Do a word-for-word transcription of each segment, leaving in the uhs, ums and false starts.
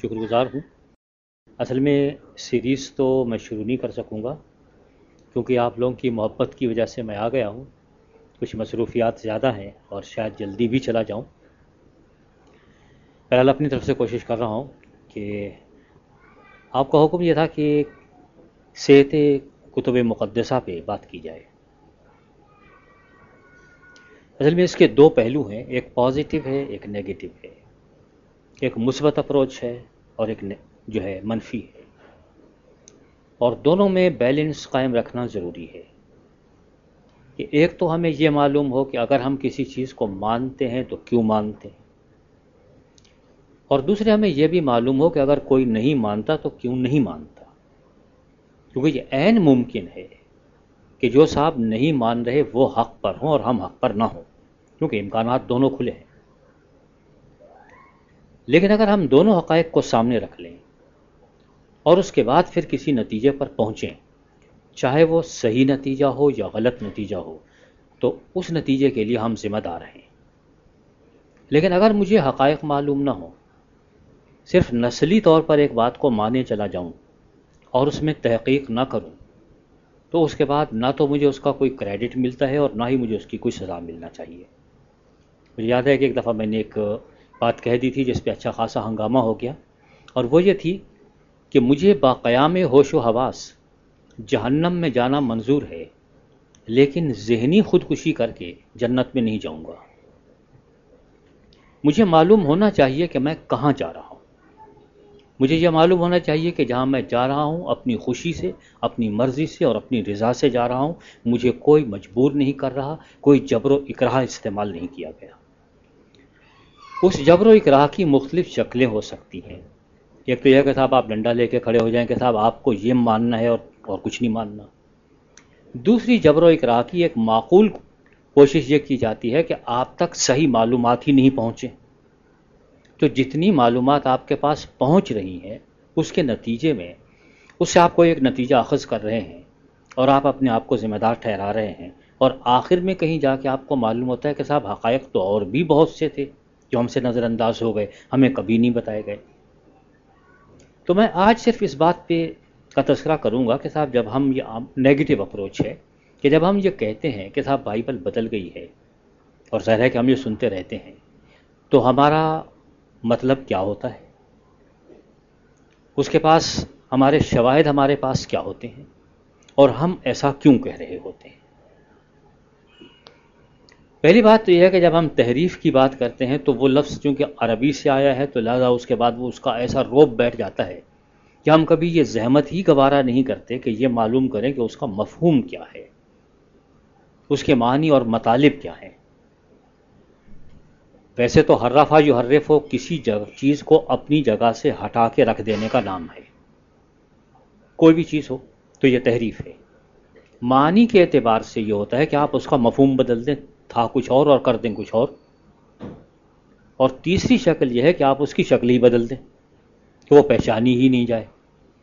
شکر گزار ہوں۔ اصل میں سیریز تو میں شروع نہیں کر سکوں گا کیونکہ آپ لوگوں کی محبت کی وجہ سے میں آ گیا ہوں، کچھ مصروفیات زیادہ ہیں اور شاید جلدی بھی چلا جاؤں۔ بہرحال اپنی طرف سے کوشش کر رہا ہوں کہ آپ کا حکم یہ تھا کہ صحت کتب مقدسہ پہ بات کی جائے۔ اصل میں اس کے دو پہلو ہیں، ایک پازیٹیو ہے ایک نیگیٹو ہے، ایک مثبت اپروچ ہے اور ایک جو ہے منفی ہے، اور دونوں میں بیلنس قائم رکھنا ضروری ہے کہ ایک تو ہمیں یہ معلوم ہو کہ اگر ہم کسی چیز کو مانتے ہیں تو کیوں مانتے ہیں، اور دوسرے ہمیں یہ بھی معلوم ہو کہ اگر کوئی نہیں مانتا تو کیوں نہیں مانتا، کیونکہ یہ عین ممکن ہے کہ جو صاحب نہیں مان رہے وہ حق پر ہوں اور ہم حق پر نہ ہوں، کیونکہ امکانات دونوں کھلے ہیں۔ لیکن اگر ہم دونوں حقائق کو سامنے رکھ لیں اور اس کے بعد پھر کسی نتیجے پر پہنچیں، چاہے وہ صحیح نتیجہ ہو یا غلط نتیجہ ہو، تو اس نتیجے کے لیے ہم ذمہ دار ہیں۔ لیکن اگر مجھے حقائق معلوم نہ ہو، صرف نسلی طور پر ایک بات کو مانے چلا جاؤں اور اس میں تحقیق نہ کروں، تو اس کے بعد نہ تو مجھے اس کا کوئی کریڈٹ ملتا ہے اور نہ ہی مجھے اس کی کوئی سزا ملنا چاہیے۔ مجھے یاد ہے کہ ایک دفعہ میں نے ایک بات کہہ دی تھی جس پہ اچھا خاصا ہنگامہ ہو گیا، اور وہ یہ تھی کہ مجھے باقیام ہوش و حواس جہنم میں جانا منظور ہے، لیکن ذہنی خودکشی کر کے جنت میں نہیں جاؤں گا۔ مجھے معلوم ہونا چاہیے کہ میں کہاں جا رہا ہوں، مجھے یہ معلوم ہونا چاہیے کہ جہاں میں جا رہا ہوں اپنی خوشی سے، اپنی مرضی سے اور اپنی رضا سے جا رہا ہوں، مجھے کوئی مجبور نہیں کر رہا، کوئی جبر و اکراہ استعمال نہیں کیا گیا۔ اس جبر و اکراہ کی مختلف شکلیں ہو سکتی ہیں۔ ایک تو یہ کہ صاحب آپ ڈنڈا لے کے کھڑے ہو جائیں کہ صاحب آپ کو یہ ماننا ہے اور اور کچھ نہیں ماننا۔ دوسری جبر و اکراہ کی ایک معقول کوشش یہ کی جاتی ہے کہ آپ تک صحیح معلومات ہی نہیں پہنچیں، تو جتنی معلومات آپ کے پاس پہنچ رہی ہیں اس کے نتیجے میں اس سے آپ کو ایک نتیجہ اخذ کر رہے ہیں اور آپ اپنے آپ کو ذمہ دار ٹھہرا رہے ہیں، اور آخر میں کہیں جا کے آپ کو معلوم ہوتا ہے کہ صاحب حقائق تو اور بھی بہت سے تھے جو ہم سے نظر انداز ہو گئے، ہمیں کبھی نہیں بتائے گئے۔ تو میں آج صرف اس بات پہ کا تذکرہ کروں گا کہ صاحب جب ہم یہ نیگیٹو اپروچ ہے کہ جب ہم یہ کہتے ہیں کہ صاحب بائبل بدل گئی ہے، اور ظاہر ہے کہ ہم یہ سنتے رہتے ہیں، تو ہمارا مطلب کیا ہوتا ہے، اس کے پاس ہمارے شواہد ہمارے پاس کیا ہوتے ہیں، اور ہم ایسا کیوں کہہ رہے ہوتے ہیں۔ پہلی بات تو یہ ہے کہ جب ہم تحریف کی بات کرتے ہیں تو وہ لفظ چونکہ عربی سے آیا ہے تو لہذا اس کے بعد وہ اس کا ایسا روب بیٹھ جاتا ہے کہ ہم کبھی یہ زحمت ہی گوارا نہیں کرتے کہ یہ معلوم کریں کہ اس کا مفہوم کیا ہے، اس کے معنی اور مطالب کیا ہیں۔ ویسے تو حرفا یحرف ہو کسی چیز کو اپنی جگہ سے ہٹا کے رکھ دینے کا نام ہے، کوئی بھی چیز ہو تو یہ تحریف ہے۔ معنی کے اعتبار سے یہ ہوتا ہے کہ آپ اس کا مفہوم بدل دیں، تھا کچھ اور اور کر دیں کچھ اور، اور تیسری شکل یہ ہے کہ آپ اس کی شکل ہی بدل دیں کہ وہ پہچانی ہی نہیں جائے۔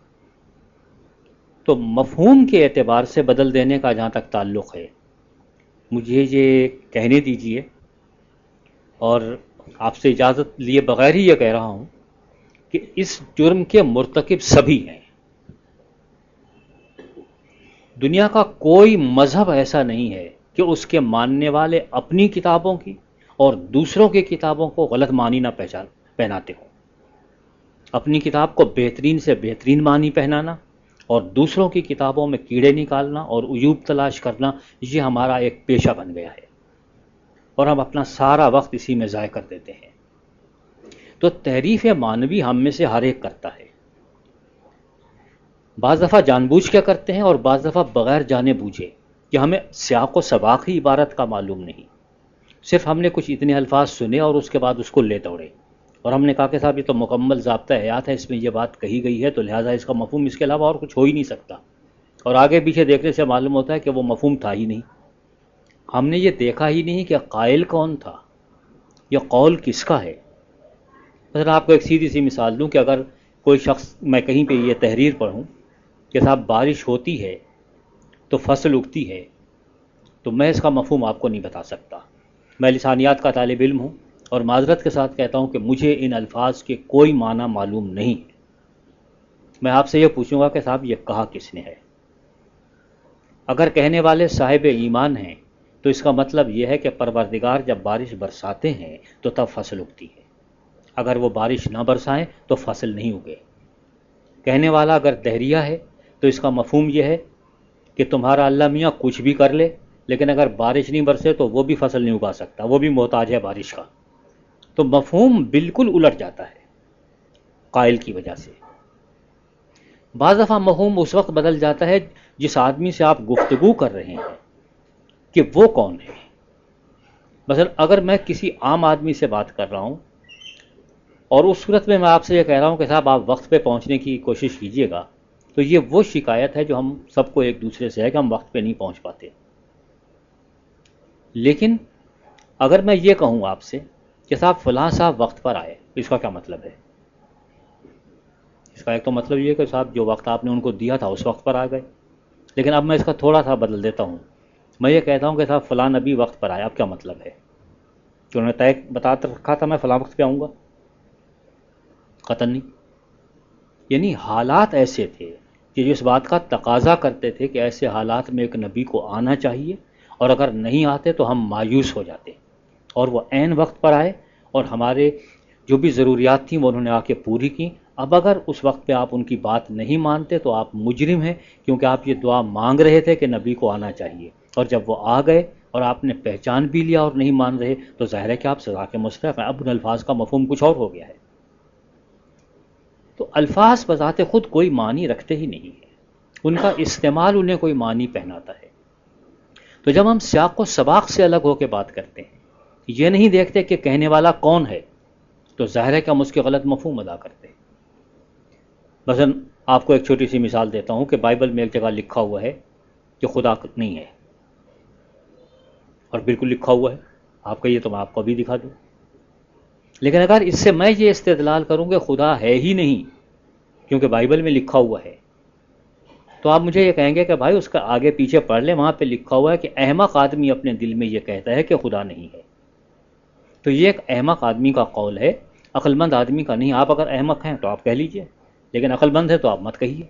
تو مفہوم کے اعتبار سے بدل دینے کا جہاں تک تعلق ہے، مجھے یہ کہنے دیجئے اور آپ سے اجازت لیے بغیر ہی یہ کہہ رہا ہوں کہ اس جرم کے مرتکب سبھی ہیں۔ دنیا کا کوئی مذہب ایسا نہیں ہے کہ اس کے ماننے والے اپنی کتابوں کی اور دوسروں کی کتابوں کو غلط معنی نہ پہچان پہناتے ہوں۔ اپنی کتاب کو بہترین سے بہترین معنی پہنانا اور دوسروں کی کتابوں میں کیڑے نکالنا اور عیوب تلاش کرنا، یہ ہمارا ایک پیشہ بن گیا ہے، اور ہم اپنا سارا وقت اسی میں ضائع کر دیتے ہیں۔ تو تحریف معنوی ہم میں سے ہر ایک کرتا ہے، بعض دفعہ جان بوجھ کے کرتے ہیں اور بعض دفعہ بغیر جانے بوجھے کہ ہمیں سیاق و سباق ہی عبارت کا معلوم نہیں، صرف ہم نے کچھ اتنے الفاظ سنے اور اس کے بعد اس کو لے دوڑے، اور ہم نے کہا کہ صاحب یہ تو مکمل ضابطہ حیات ہے، اس میں یہ بات کہی گئی ہے تو لہٰذا اس کا مفہوم اس کے علاوہ اور کچھ ہو ہی نہیں سکتا، اور آگے پیچھے دیکھنے سے معلوم ہوتا ہے کہ وہ مفہوم تھا ہی نہیں۔ ہم نے یہ دیکھا ہی نہیں کہ قائل کون تھا، یہ قول کس کا ہے۔ مثلا آپ کو ایک سیدھی سی مثال دوں کہ اگر کوئی شخص، میں کہیں پہ یہ تحریر پڑھوں کہ صاحب بارش ہوتی ہے تو فصل اگتی ہے، تو میں اس کا مفہوم آپ کو نہیں بتا سکتا۔ میں لسانیات کا طالب علم ہوں اور معذرت کے ساتھ کہتا ہوں کہ مجھے ان الفاظ کے کوئی معنی معلوم نہیں ہے۔ میں آپ سے یہ پوچھوں گا کہ صاحب یہ کہا کس نے ہے؟ اگر کہنے والے صاحب ایمان ہیں تو اس کا مطلب یہ ہے کہ پروردگار جب بارش برساتے ہیں تو تب فصل اگتی ہے، اگر وہ بارش نہ برسائیں تو فصل نہیں اگے۔ کہنے والا اگر دہریہ ہے تو اس کا مفہوم یہ ہے کہ تمہارا اللہ میاں کچھ بھی کر لے لیکن اگر بارش نہیں برسے تو وہ بھی فصل نہیں اگا سکتا، وہ بھی محتاج ہے بارش کا۔ تو مفہوم بالکل الٹ جاتا ہے قائل کی وجہ سے۔ بعض دفعہ مفہوم اس وقت بدل جاتا ہے جس آدمی سے آپ گفتگو کر رہے ہیں کہ وہ کون ہے۔ مثلا اگر میں کسی عام آدمی سے بات کر رہا ہوں اور اس صورت میں میں آپ سے یہ کہہ رہا ہوں کہ صاحب آپ وقت پہ پہنچنے کی کوشش کیجئے گا، تو یہ وہ شکایت ہے جو ہم سب کو ایک دوسرے سے ہے کہ ہم وقت پہ نہیں پہنچ پاتے۔ لیکن اگر میں یہ کہوں آپ سے کہ صاحب فلاں صاحب وقت پر آئے، اس کا کیا مطلب ہے؟ اس کا ایک تو مطلب یہ ہے کہ صاحب جو وقت آپ نے ان کو دیا تھا اس وقت پر آ گئے، لیکن اب میں اس کا تھوڑا سا بدل دیتا ہوں، میں یہ کہتا ہوں کہ صاحب فلاں نبی وقت پر آیا، اب کیا مطلب ہے؟ کہ انہوں نے طے بتا رکھا تھا میں فلاں وقت پہ آؤں گا؟ قطعاً نہیں۔ یعنی حالات ایسے تھے کہ جس بات کا تقاضا کرتے تھے کہ ایسے حالات میں ایک نبی کو آنا چاہیے، اور اگر نہیں آتے تو ہم مایوس ہو جاتے، اور وہ عین وقت پر آئے اور ہمارے جو بھی ضروریات تھیں وہ انہوں نے آ کے پوری کی۔ اب اگر اس وقت پہ آپ ان کی بات نہیں مانتے تو آپ مجرم ہیں، کیونکہ آپ یہ دعا مانگ رہے تھے کہ نبی کو آنا چاہیے، اور جب وہ آ گئے اور آپ نے پہچان بھی لیا اور نہیں مان رہے تو ظاہر ہے کہ آپ سزا کے مستحق ہیں۔ اب ان الفاظ کا مفہوم کچھ اور ہو گیا ہے۔ تو الفاظ بذات خود کوئی معنی رکھتے ہی نہیں ہیں، ان کا استعمال انہیں کوئی معنی پہناتا ہے۔ تو جب ہم سیاق و سباق سے الگ ہو کے بات کرتے ہیں، یہ نہیں دیکھتے کہ کہنے والا کون ہے، تو ظاہر ہے کہ ہم اس کے غلط مفہوم ادا کرتے ہیں۔ مثلا آپ کو ایک چھوٹی سی مثال دیتا ہوں کہ بائبل میں ایک جگہ لکھا ہوا ہے کہ خدا نہیں ہے، اور بالکل لکھا ہوا ہے، آپ کہیے تو میں آپ کو بھی دکھا دوں۔ لیکن اگر اس سے میں یہ استدلال کروں کہ خدا ہے ہی نہیں کیونکہ بائبل میں لکھا ہوا ہے، تو آپ مجھے یہ کہیں گے کہ بھائی اس کا آگے پیچھے پڑھ لیں، وہاں پہ لکھا ہوا ہے کہ احمق آدمی اپنے دل میں یہ کہتا ہے کہ خدا نہیں ہے۔ تو یہ ایک احمق آدمی کا قول ہے، عقل مند آدمی کا نہیں۔ آپ اگر احمق ہیں تو آپ کہہ لیجئے، لیکن عقل مند ہے تو آپ مت کہیے۔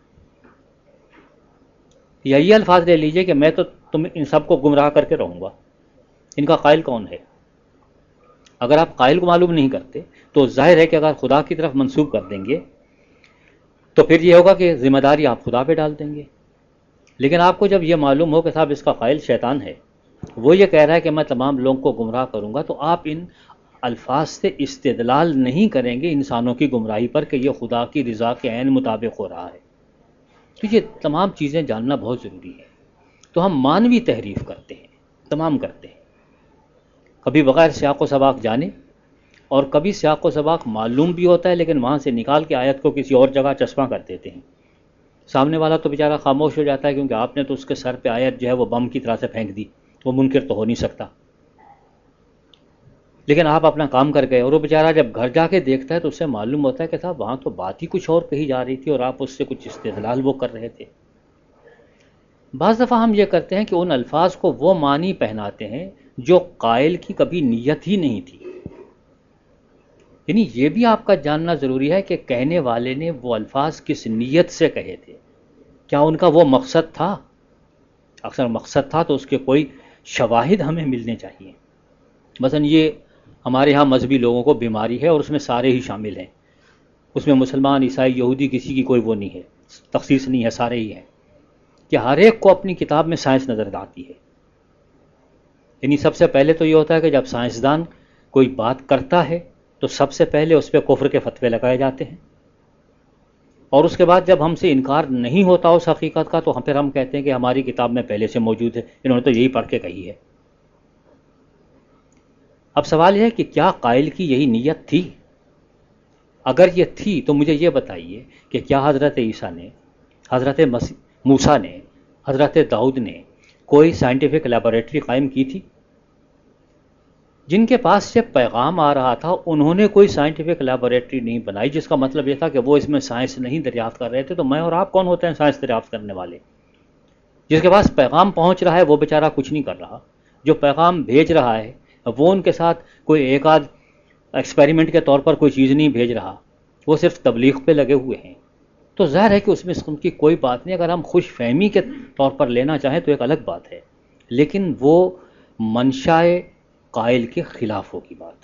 یا یہ الفاظ لے لیجئے کہ میں تو تم ان سب کو گمراہ کر کے رہوں گا۔ ان کا قائل کون ہے؟ اگر آپ قائل کو معلوم نہیں کرتے تو ظاہر ہے کہ اگر خدا کی طرف منسوب کر دیں گے تو پھر یہ ہوگا کہ ذمہ داری آپ خدا پہ ڈال دیں گے۔ لیکن آپ کو جب یہ معلوم ہو کہ صاحب اس کا قائل شیطان ہے، وہ یہ کہہ رہا ہے کہ میں تمام لوگوں کو گمراہ کروں گا، تو آپ ان الفاظ سے استدلال نہیں کریں گے انسانوں کی گمراہی پر کہ یہ خدا کی رضا کے عین مطابق ہو رہا ہے۔ تو یہ تمام چیزیں جاننا بہت ضروری ہے۔ تو ہم مانوی تحریف کرتے ہیں، تمام کرتے ہیں، کبھی بغیر سیاق و سباق جانے، اور کبھی سیاق و سباق معلوم بھی ہوتا ہے لیکن وہاں سے نکال کے آیت کو کسی اور جگہ چسپاں کر دیتے ہیں۔ سامنے والا تو بیچارہ خاموش ہو جاتا ہے کیونکہ آپ نے تو اس کے سر پہ آیت جو ہے وہ بم کی طرح سے پھینک دی، وہ منکر تو ہو نہیں سکتا، لیکن آپ اپنا کام کر گئے، اور وہ بیچارہ جب گھر جا کے دیکھتا ہے تو اس سے معلوم ہوتا ہے کہ صاحب وہاں تو بات ہی کچھ اور کہی جا رہی تھی اور آپ اس سے کچھ استدلال وہ کر رہے تھے۔ بعض دفعہ ہم یہ کرتے ہیں کہ ان الفاظ کو وہ معنی پہناتے ہیں جو قائل کی کبھی نیت ہی نہیں تھی۔ یعنی یہ بھی آپ کا جاننا ضروری ہے کہ کہنے والے نے وہ الفاظ کس نیت سے کہے تھے، کیا ان کا وہ مقصد تھا؟ اکثر مقصد تھا تو اس کے کوئی شواہد ہمیں ملنے چاہیے۔ مثلا یہ ہمارے ہاں مذہبی لوگوں کو بیماری ہے اور اس میں سارے ہی شامل ہیں، اس میں مسلمان، عیسائی، یہودی، کسی کی کوئی وہ نہیں ہے، تخصیص نہیں ہے، سارے ہی ہیں، کہ ہر ایک کو اپنی کتاب میں سائنس نظر آتی ہے۔ یعنی سب سے پہلے تو یہ ہوتا ہے کہ جب سائنسدان کوئی بات کرتا ہے تو سب سے پہلے اس پہ کفر کے فتوے لگائے جاتے ہیں، اور اس کے بعد جب ہم سے انکار نہیں ہوتا اس حقیقت کا تو ہم پھر ہم کہتے ہیں کہ ہماری کتاب میں پہلے سے موجود ہے، انہوں نے تو یہی پڑھ کے کہی ہے۔ اب سوال یہ ہے کہ کیا قائل کی یہی نیت تھی؟ اگر یہ تھی تو مجھے یہ بتائیے کہ کیا حضرت عیسیٰ نے، حضرت موسیٰ نے، حضرت داؤد نے کوئی سائنٹیفک لیبارٹری قائم کی تھی؟ جن کے پاس سے پیغام آ رہا تھا انہوں نے کوئی سائنٹیفک لیبارٹری نہیں بنائی، جس کا مطلب یہ تھا کہ وہ اس میں سائنس نہیں دریافت کر رہے تھے۔ تو میں اور آپ کون ہوتے ہیں سائنس دریافت کرنے والے؟ جس کے پاس پیغام پہنچ رہا ہے وہ بیچارہ کچھ نہیں کر رہا، جو پیغام بھیج رہا ہے وہ ان کے ساتھ کوئی ایک آدھ ایکسپیریمنٹ کے طور پر کوئی چیز نہیں بھیج رہا، وہ صرف تبلیغ پہ لگے ہوئے ہیں، تو ظاہر ہے کہ اس میں ان کی کوئی بات نہیں. اگر ہم خوش فہمی کے طور پر لینا چاہیں تو ایک الگ بات ہے، لیکن وہ منشائے قائل کے خلاف ہوگی بات.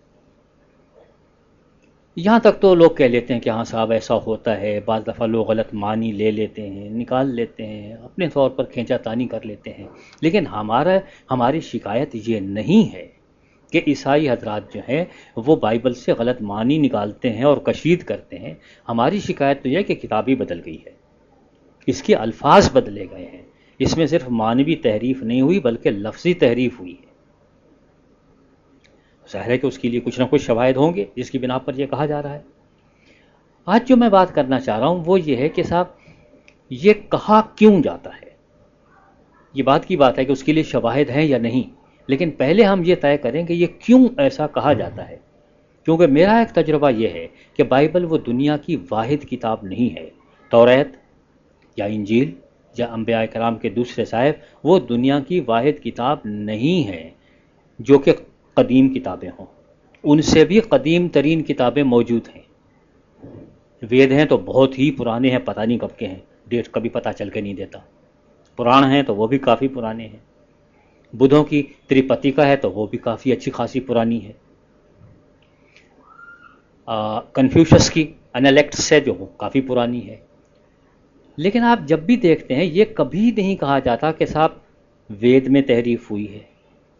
یہاں تک تو لوگ کہہ لیتے ہیں کہ ہاں صاحب ایسا ہوتا ہے، بعض دفعہ لوگ غلط معنی لے لیتے ہیں، نکال لیتے ہیں، اپنے طور پر کھینچا تانی کر لیتے ہیں، لیکن ہمارا ہماری شکایت یہ نہیں ہے کہ عیسائی حضرات جو ہیں وہ بائبل سے غلط معنی نکالتے ہیں اور کشید کرتے ہیں. ہماری شکایت تو یہ ہے کہ کتاب ہی بدل گئی ہے، اس کے الفاظ بدلے گئے ہیں، اس میں صرف معنوی تحریف نہیں ہوئی بلکہ لفظی تحریف ہوئی ہے. ظاہر ہے کہ اس کے لیے کچھ نہ کچھ شواہد ہوں گے جس کی بنا پر یہ کہا جا رہا ہے. آج جو میں بات کرنا چاہ رہا ہوں وہ یہ ہے کہ صاحب یہ کہا کیوں جاتا ہے. یہ بات کی بات ہے کہ اس کے لیے شواہد ہیں یا نہیں، لیکن پہلے ہم یہ طے کریں کہ یہ کیوں ایسا کہا جاتا ہے. کیونکہ میرا ایک تجربہ یہ ہے کہ بائبل وہ دنیا کی واحد کتاب نہیں ہے. توریت یا انجیل یا انبیاء کرام کے دوسرے صحائف وہ دنیا کی واحد کتاب نہیں ہے جو کہ قدیم کتابیں ہوں. ان سے بھی قدیم ترین کتابیں موجود ہیں. وید ہیں تو بہت ہی پرانے ہیں، پتہ نہیں کب کے ہیں، ڈیٹ کبھی پتہ چل کے نہیں دیتا. پران ہیں تو وہ بھی کافی پرانے ہیں. بدھوں کی تریپتیکا ہے تو وہ بھی کافی اچھی خاصی پرانی ہے. کنفیوشس کی انیلیکٹس ہے جو وہ کافی پرانی ہے. لیکن آپ جب بھی دیکھتے ہیں یہ کبھی نہیں کہا جاتا کہ صاحب وید میں تحریف ہوئی ہے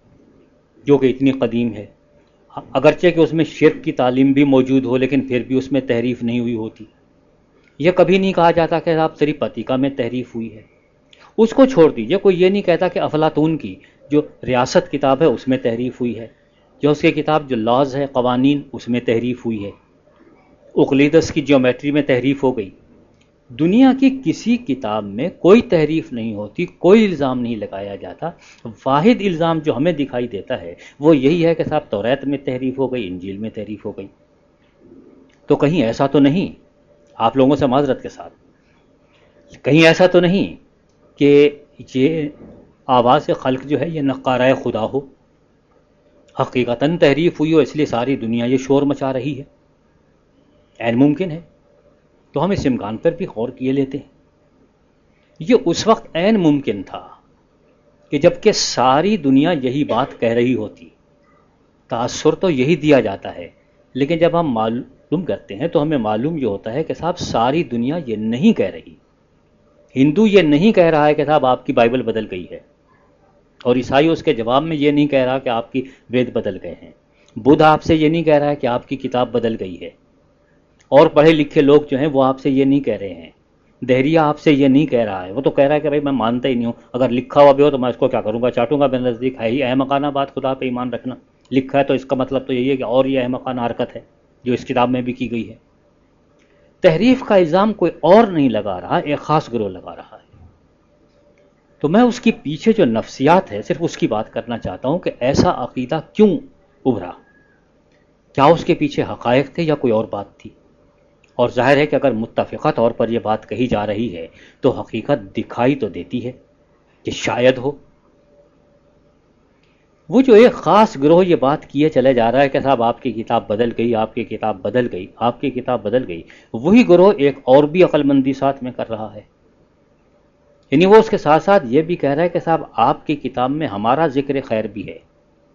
جو کہ اتنی قدیم ہے، اگرچہ کہ اس میں شرک کی تعلیم بھی موجود ہو لیکن پھر بھی اس میں تحریف نہیں ہوئی ہوتی. یہ کبھی نہیں کہا جاتا کہ صاحب تریپتیکا میں تحریف ہوئی ہے. اس کو چھوڑ دیجئے، کوئی یہ نہیں کہتا کہ افلاطون کی جو ریاست کتاب ہے اس میں تحریف ہوئی ہے، جو اس کی کتاب جو لاز ہے قوانین اس میں تحریف ہوئی ہے. اقلیدس کی جیومیٹری میں تحریف ہو گئی. دنیا کی کسی کتاب میں کوئی تحریف نہیں ہوتی، کوئی الزام نہیں لگایا جاتا. واحد الزام جو ہمیں دکھائی دیتا ہے وہ یہی ہے کہ صاحب توریت میں تحریف ہو گئی، انجیل میں تحریف ہو گئی. تو کہیں ایسا تو نہیں، آپ لوگوں سے معذرت کے ساتھ، کہیں ایسا تو نہیں کہ یہ آواز خلق جو ہے یہ نقارۂ خدا ہو، حقیقتاً تحریف ہوئی ہو اس لیے ساری دنیا یہ شور مچا رہی ہے. عین ممکن ہے، تو ہم اس امکان پر بھی غور کیے لیتے ہیں. یہ اس وقت عین ممکن تھا کہ جب کہ ساری دنیا یہی بات کہہ رہی ہوتی. تاثر تو یہی دیا جاتا ہے، لیکن جب ہم معلوم کرتے ہیں تو ہمیں معلوم یہ ہوتا ہے کہ صاحب ساری دنیا یہ نہیں کہہ رہی. ہندو یہ نہیں کہہ رہا ہے کہ صاحب آپ کی بائبل بدل گئی ہے، اور عیسائی اس کے جواب میں یہ نہیں کہہ رہا کہ آپ کی وید بدل گئے ہیں. بدھ آپ سے یہ نہیں کہہ رہا ہے کہ آپ کی کتاب بدل گئی ہے، اور پڑھے لکھے لوگ جو ہیں وہ آپ سے یہ نہیں کہہ رہے ہیں. دہریہ آپ سے یہ نہیں کہہ رہا ہے، وہ تو کہہ رہا ہے کہ بھائی میں مانتا ہی نہیں ہوں، اگر لکھا ہوا بھی ہو تو میں اس کو کیا کروں گا، چاٹوں گا. میرے نزدیک ہے ہی احمقانہ بات خدا پہ ایمان رکھنا. لکھا ہے تو اس کا مطلب تو یہی ہے کہ اور یہ احمقانہ حرکت ہے جو اس کتاب میں بھی کی گئی ہے. تحریف کا الزام کوئی اور نہیں لگا رہا، ایک خاص گروہ لگا رہا ہے. تو میں اس کی پیچھے جو نفسیات ہے صرف اس کی بات کرنا چاہتا ہوں کہ ایسا عقیدہ کیوں ابھرا. کیا اس کے پیچھے حقائق تھے یا کوئی اور بات تھی؟ اور ظاہر ہے کہ اگر متفقہ طور پر یہ بات کہی جا رہی ہے تو حقیقت دکھائی تو دیتی ہے کہ شاید ہو. وہ جو ایک خاص گروہ یہ بات کیے چلے جا رہا ہے کہ صاحب آپ کی کتاب بدل گئی، آپ کی کتاب بدل گئی، آپ کی کتاب بدل گئی، وہی گروہ ایک اور بھی عقل مندی ساتھ میں کر رہا ہے. یعنی وہ اس کے ساتھ ساتھ یہ بھی کہہ رہا ہے کہ صاحب آپ کی کتاب میں ہمارا ذکر خیر بھی ہے.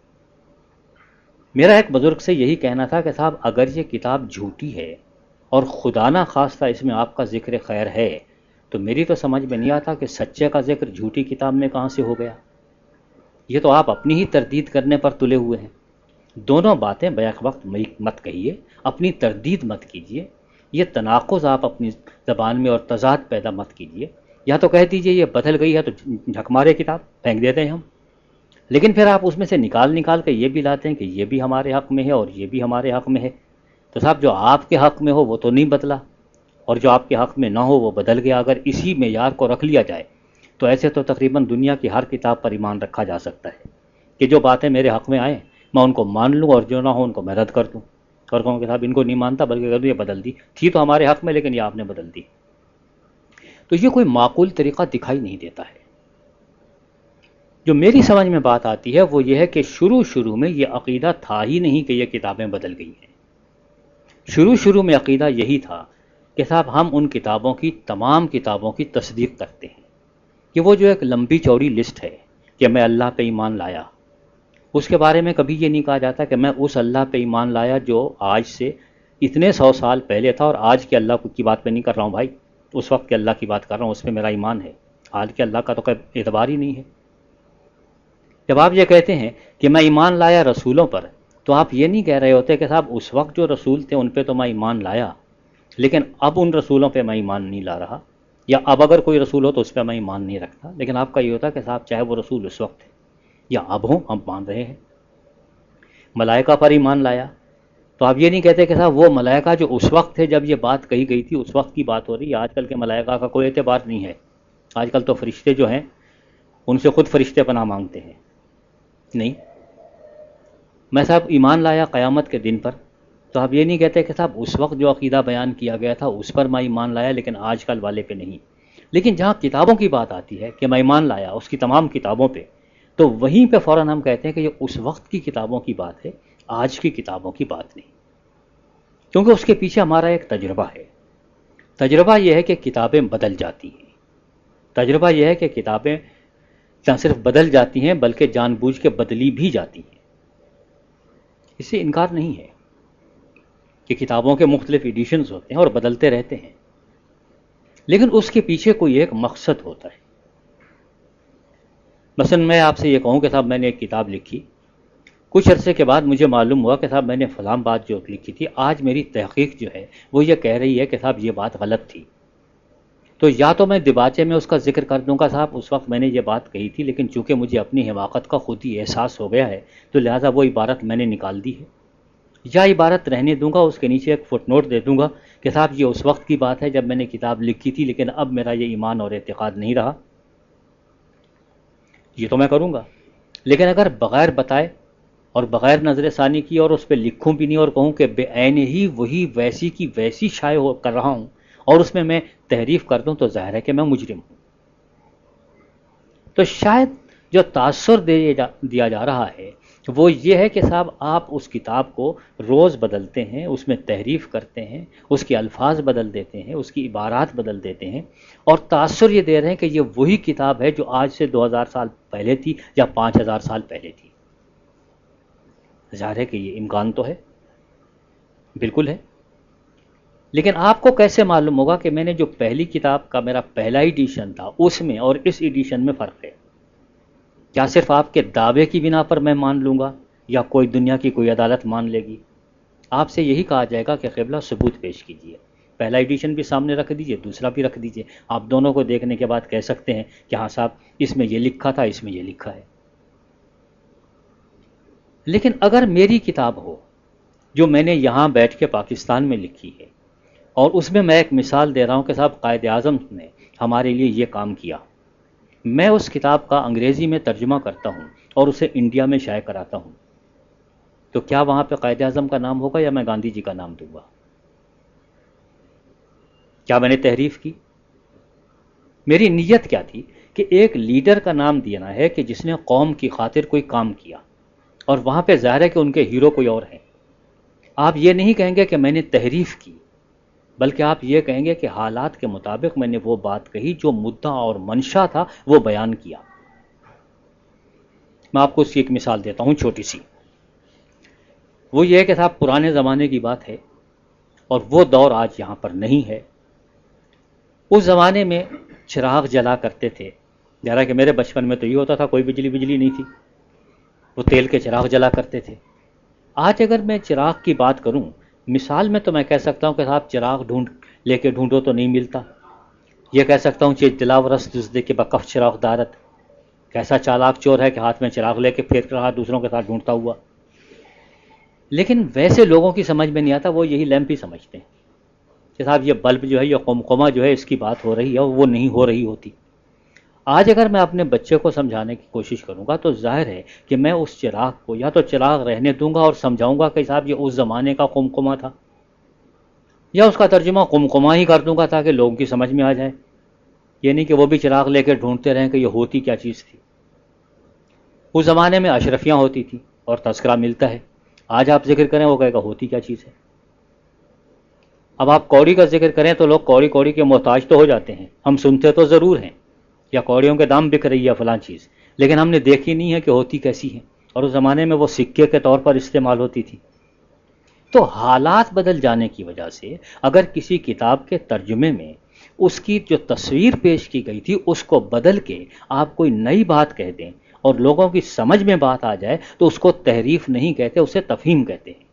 میرا ایک بزرگ سے یہی کہنا تھا کہ صاحب اگر یہ کتاب جھوٹی ہے اور خدا نہ خواستہ اس میں آپ کا ذکر خیر ہے تو میری تو سمجھ میں نہیں آتا کہ سچے کا ذکر جھوٹی کتاب میں کہاں سے ہو گیا. یہ تو آپ اپنی ہی تردید کرنے پر تلے ہوئے ہیں. دونوں باتیں بیک وقت مت کہیے، اپنی تردید مت کیجیے. یہ تناقض آپ اپنی زبان میں اور تضاد پیدا مت کیجیے. یا تو کہہ دیجیے یہ بدل گئی ہے تو جھک مارے کتاب پھینک دیتے ہیں ہم، لیکن پھر آپ اس میں سے نکال نکال کے یہ بھی لاتے ہیں کہ یہ بھی ہمارے حق میں ہے اور یہ بھی ہمارے حق میں ہے. تو صاحب جو آپ کے حق میں ہو وہ تو نہیں بدلا، اور جو آپ کے حق میں نہ ہو وہ بدل گیا. اگر اسی معیار کو رکھ لیا جائے تو ایسے تو تقریباً دنیا کی ہر کتاب پر ایمان رکھا جا سکتا ہے کہ جو باتیں میرے حق میں آئیں میں ان کو مان لوں اور جو نہ ہو ان کو میں رد کر دوں اور کہوں کہ صاحب ان کو نہیں مانتا بلکہ کر دوں یہ بدل دی تھی تو ہمارے حق میں لیکن یہ آپ نے بدل دی. تو یہ کوئی معقول طریقہ دکھائی نہیں دیتا ہے. جو میری سمجھ میں بات آتی ہے وہ یہ ہے کہ شروع شروع میں یہ عقیدہ تھا ہی نہیں کہ یہ کتابیں بدل گئی ہیں. شروع شروع میں عقیدہ یہی تھا کہ صاحب ہم ان کتابوں کی تمام کتابوں کی تصدیق کرتے ہیں. کہ وہ جو ایک لمبی چوڑی لسٹ ہے کہ میں اللہ پہ ایمان لایا، اس کے بارے میں کبھی یہ نہیں کہا جاتا کہ میں اس اللہ پہ ایمان لایا جو آج سے اتنے سو سال پہلے تھا، اور آج کے اللہ کی بات پہ نہیں کر رہا ہوں بھائی، اس وقت کے اللہ کی بات کر رہا ہوں، اس پہ میرا ایمان ہے. آج کے اللہ کا تو کوئی اعتبار ہی نہیں ہے. جب آپ یہ کہتے ہیں کہ میں ایمان لایا رسولوں پر، تو آپ یہ نہیں کہہ رہے ہوتے کہ صاحب اس وقت جو رسول تھے ان پہ تو میں ایمان لایا، لیکن اب ان رسولوں پہ میں ایمان نہیں لا رہا، یا اب اگر کوئی رسول ہو تو اس پہ میں ایمان نہیں رکھتا. لیکن آپ کا یہ ہوتا کہ صاحب چاہے وہ رسول اس وقت تھے یا اب ہوں، ہم مان رہے ہیں. ملائکہ پر ایمان لایا، تو آپ یہ نہیں کہتے کہ صاحب وہ ملائکہ جو اس وقت تھے جب یہ بات کہی گئی تھی اس وقت کی بات ہو رہی ہے، آج کل کے ملائکہ کا کوئی اعتبار نہیں ہے. آج کل تو فرشتے جو ہیں ان سے خود فرشتے پناہ مانگتے ہیں. نہیں، میں صاحب ایمان لایا قیامت کے دن پر، تو آپ یہ نہیں کہتے کہ صاحب اس وقت جو عقیدہ بیان کیا گیا تھا اس پر میں ایمان لایا لیکن آج کل والے پہ نہیں. لیکن جہاں کتابوں کی بات آتی ہے کہ میں ایمان لایا اس کی تمام کتابوں پہ، تو وہیں پہ فوراً ہم کہتے ہیں کہ یہ اس وقت کی کتابوں کی بات ہے، آج کی کتابوں کی بات نہیں. کیونکہ اس کے پیچھے ہمارا ایک تجربہ ہے. تجربہ یہ ہے کہ کتابیں بدل جاتی ہیں. تجربہ یہ ہے کہ کتابیں نہ صرف بدل جاتی ہیں بلکہ جان بوجھ کے بدلی بھی جاتی ہیں. اس سے انکار نہیں ہے کہ کتابوں کے مختلف ایڈیشنز ہوتے ہیں اور بدلتے رہتے ہیں، لیکن اس کے پیچھے کوئی ایک مقصد ہوتا ہے. مثلا میں آپ سے یہ کہوں کہ صاحب میں نے ایک کتاب لکھی، کچھ عرصے کے بعد مجھے معلوم ہوا کہ صاحب میں نے فلاں بات جو لکھی تھی، آج میری تحقیق جو ہے وہ یہ کہہ رہی ہے کہ صاحب یہ بات غلط تھی. تو یا تو میں دباچے میں اس کا ذکر کر دوں گا صاحب اس وقت میں نے یہ بات کہی تھی، لیکن چونکہ مجھے اپنی حماقت کا خود ہی احساس ہو گیا ہے تو لہٰذا وہ عبارت میں نے نکال دی ہے، یا عبارت رہنے دوں گا، اس کے نیچے ایک فٹ نوٹ دے دوں گا کہ صاحب یہ اس وقت کی بات ہے جب میں نے کتاب لکھی تھی، لیکن اب میرا یہ ایمان اور اعتقاد نہیں رہا. یہ تو میں کروں گا. لیکن اگر بغیر بتائے اور بغیر نظر ثانی کی اور اس پہ لکھوں بھی نہیں اور کہوں کہ بے عین ہی وہی ویسی کی ویسی شائع ہو کر رہا ہوں اور اس میں میں تحریف کر دوں، تو ظاہر ہے کہ میں مجرم ہوں. تو شاید جو تاثر دیا جا رہا ہے وہ یہ ہے کہ صاحب آپ اس کتاب کو روز بدلتے ہیں، اس میں تحریف کرتے ہیں، اس کے الفاظ بدل دیتے ہیں، اس کی عبارات بدل دیتے ہیں، اور تاثر یہ دے رہے ہیں کہ یہ وہی کتاب ہے جو آج سے دو ہزار سال پہلے تھی یا پانچ ہزار سال پہلے تھی. ظاہر ہے کہ یہ امکان تو ہے، بالکل ہے. لیکن آپ کو کیسے معلوم ہوگا کہ میں نے جو پہلی کتاب کا میرا پہلا ایڈیشن تھا اس میں اور اس ایڈیشن میں فرق ہے؟ کیا صرف آپ کے دعوے کی بنا پر میں مان لوں گا یا کوئی دنیا کی کوئی عدالت مان لے گی؟ آپ سے یہی کہا جائے گا کہ قبلہ ثبوت پیش کیجیے، پہلا ایڈیشن بھی سامنے رکھ دیجئے، دوسرا بھی رکھ دیجئے. آپ دونوں کو دیکھنے کے بعد کہہ سکتے ہیں کہ ہاں صاحب اس میں یہ لکھا تھا، اس میں یہ لکھا ہے. لیکن اگر میری کتاب ہو جو میں نے یہاں بیٹھ کے پاکستان میں لکھی ہے اور اس میں میں ایک مثال دے رہا ہوں کہ صاحب قائد اعظم نے ہمارے لیے یہ کام کیا، میں اس کتاب کا انگریزی میں ترجمہ کرتا ہوں اور اسے انڈیا میں شائع کراتا ہوں، تو کیا وہاں پہ قائد اعظم کا نام ہوگا یا میں گاندھی جی کا نام دوں گا؟ کیا میں نے تحریف کی؟ میری نیت کیا تھی کہ ایک لیڈر کا نام دینا ہے کہ جس نے قوم کی خاطر کوئی کام کیا، اور وہاں پہ ظاہر ہے کہ ان کے ہیرو کوئی اور ہیں. آپ یہ نہیں کہیں گے کہ میں نے تحریف کی، بلکہ آپ یہ کہیں گے کہ حالات کے مطابق میں نے وہ بات کہی جو مدعا اور منشا تھا وہ بیان کیا. میں آپ کو اس کی ایک مثال دیتا ہوں چھوٹی سی. وہ یہ ہے کہ صاحب پرانے زمانے کی بات ہے اور وہ دور آج یہاں پر نہیں ہے. اس زمانے میں چراغ جلا کرتے تھے، ذرا کہ میرے بچپن میں تو یہ ہوتا تھا کوئی بجلی بجلی نہیں تھی، وہ تیل کے چراغ جلا کرتے تھے. آج اگر میں چراغ کی بات کروں مثال میں تو میں کہہ سکتا ہوں کہ صاحب چراغ ڈھونڈ لے کے ڈھونڈو تو نہیں ملتا. یہ کہہ سکتا ہوں چیز دلاور رس دزدے کے بکف چراغ دارت، کیسا چالاک چور ہے کہ ہاتھ میں چراغ لے کے پھیر رہا دوسروں کے ساتھ ڈھونڈتا ہوا. لیکن ویسے لوگوں کی سمجھ میں نہیں آتا، وہ یہی لیمپ ہی سمجھتے ہیں کہ صاحب یہ بلب جو ہے یہ قمقمہ جو ہے اس کی بات ہو رہی ہے، وہ نہیں ہو رہی ہوتی. آج اگر میں اپنے بچے کو سمجھانے کی کوشش کروں گا تو ظاہر ہے کہ میں اس چراغ کو یا تو چراغ رہنے دوں گا اور سمجھاؤں گا کہ صاحب یہ اس زمانے کا قمقمہ تھا، یا اس کا ترجمہ قمقمہ ہی کر دوں گا تاکہ لوگوں کی سمجھ میں آ جائے. یہ نہیں کہ وہ بھی چراغ لے کے ڈھونڈتے رہیں کہ یہ ہوتی کیا چیز تھی. اس زمانے میں اشرفیاں ہوتی تھیں اور تذکرہ ملتا ہے. آج آپ ذکر کریں وہ کہے گا ہوتی کیا چیز ہے. اب آپ کوڑی کا ذکر کریں تو لوگ کوڑی کوڑی کے محتاج تو ہو جاتے ہیں. ہم سنتے تو ضرور ہیں یا کوڑیوں کے دام بک رہی ہے فلاں چیز، لیکن ہم نے دیکھی نہیں ہے کہ ہوتی کیسی ہے. اور اس زمانے میں وہ سکے کے طور پر استعمال ہوتی تھی. تو حالات بدل جانے کی وجہ سے اگر کسی کتاب کے ترجمے میں اس کی جو تصویر پیش کی گئی تھی اس کو بدل کے آپ کوئی نئی بات کہہ دیں اور لوگوں کی سمجھ میں بات آ جائے تو اس کو تحریف نہیں کہتے، اسے تفہیم کہتے ہیں.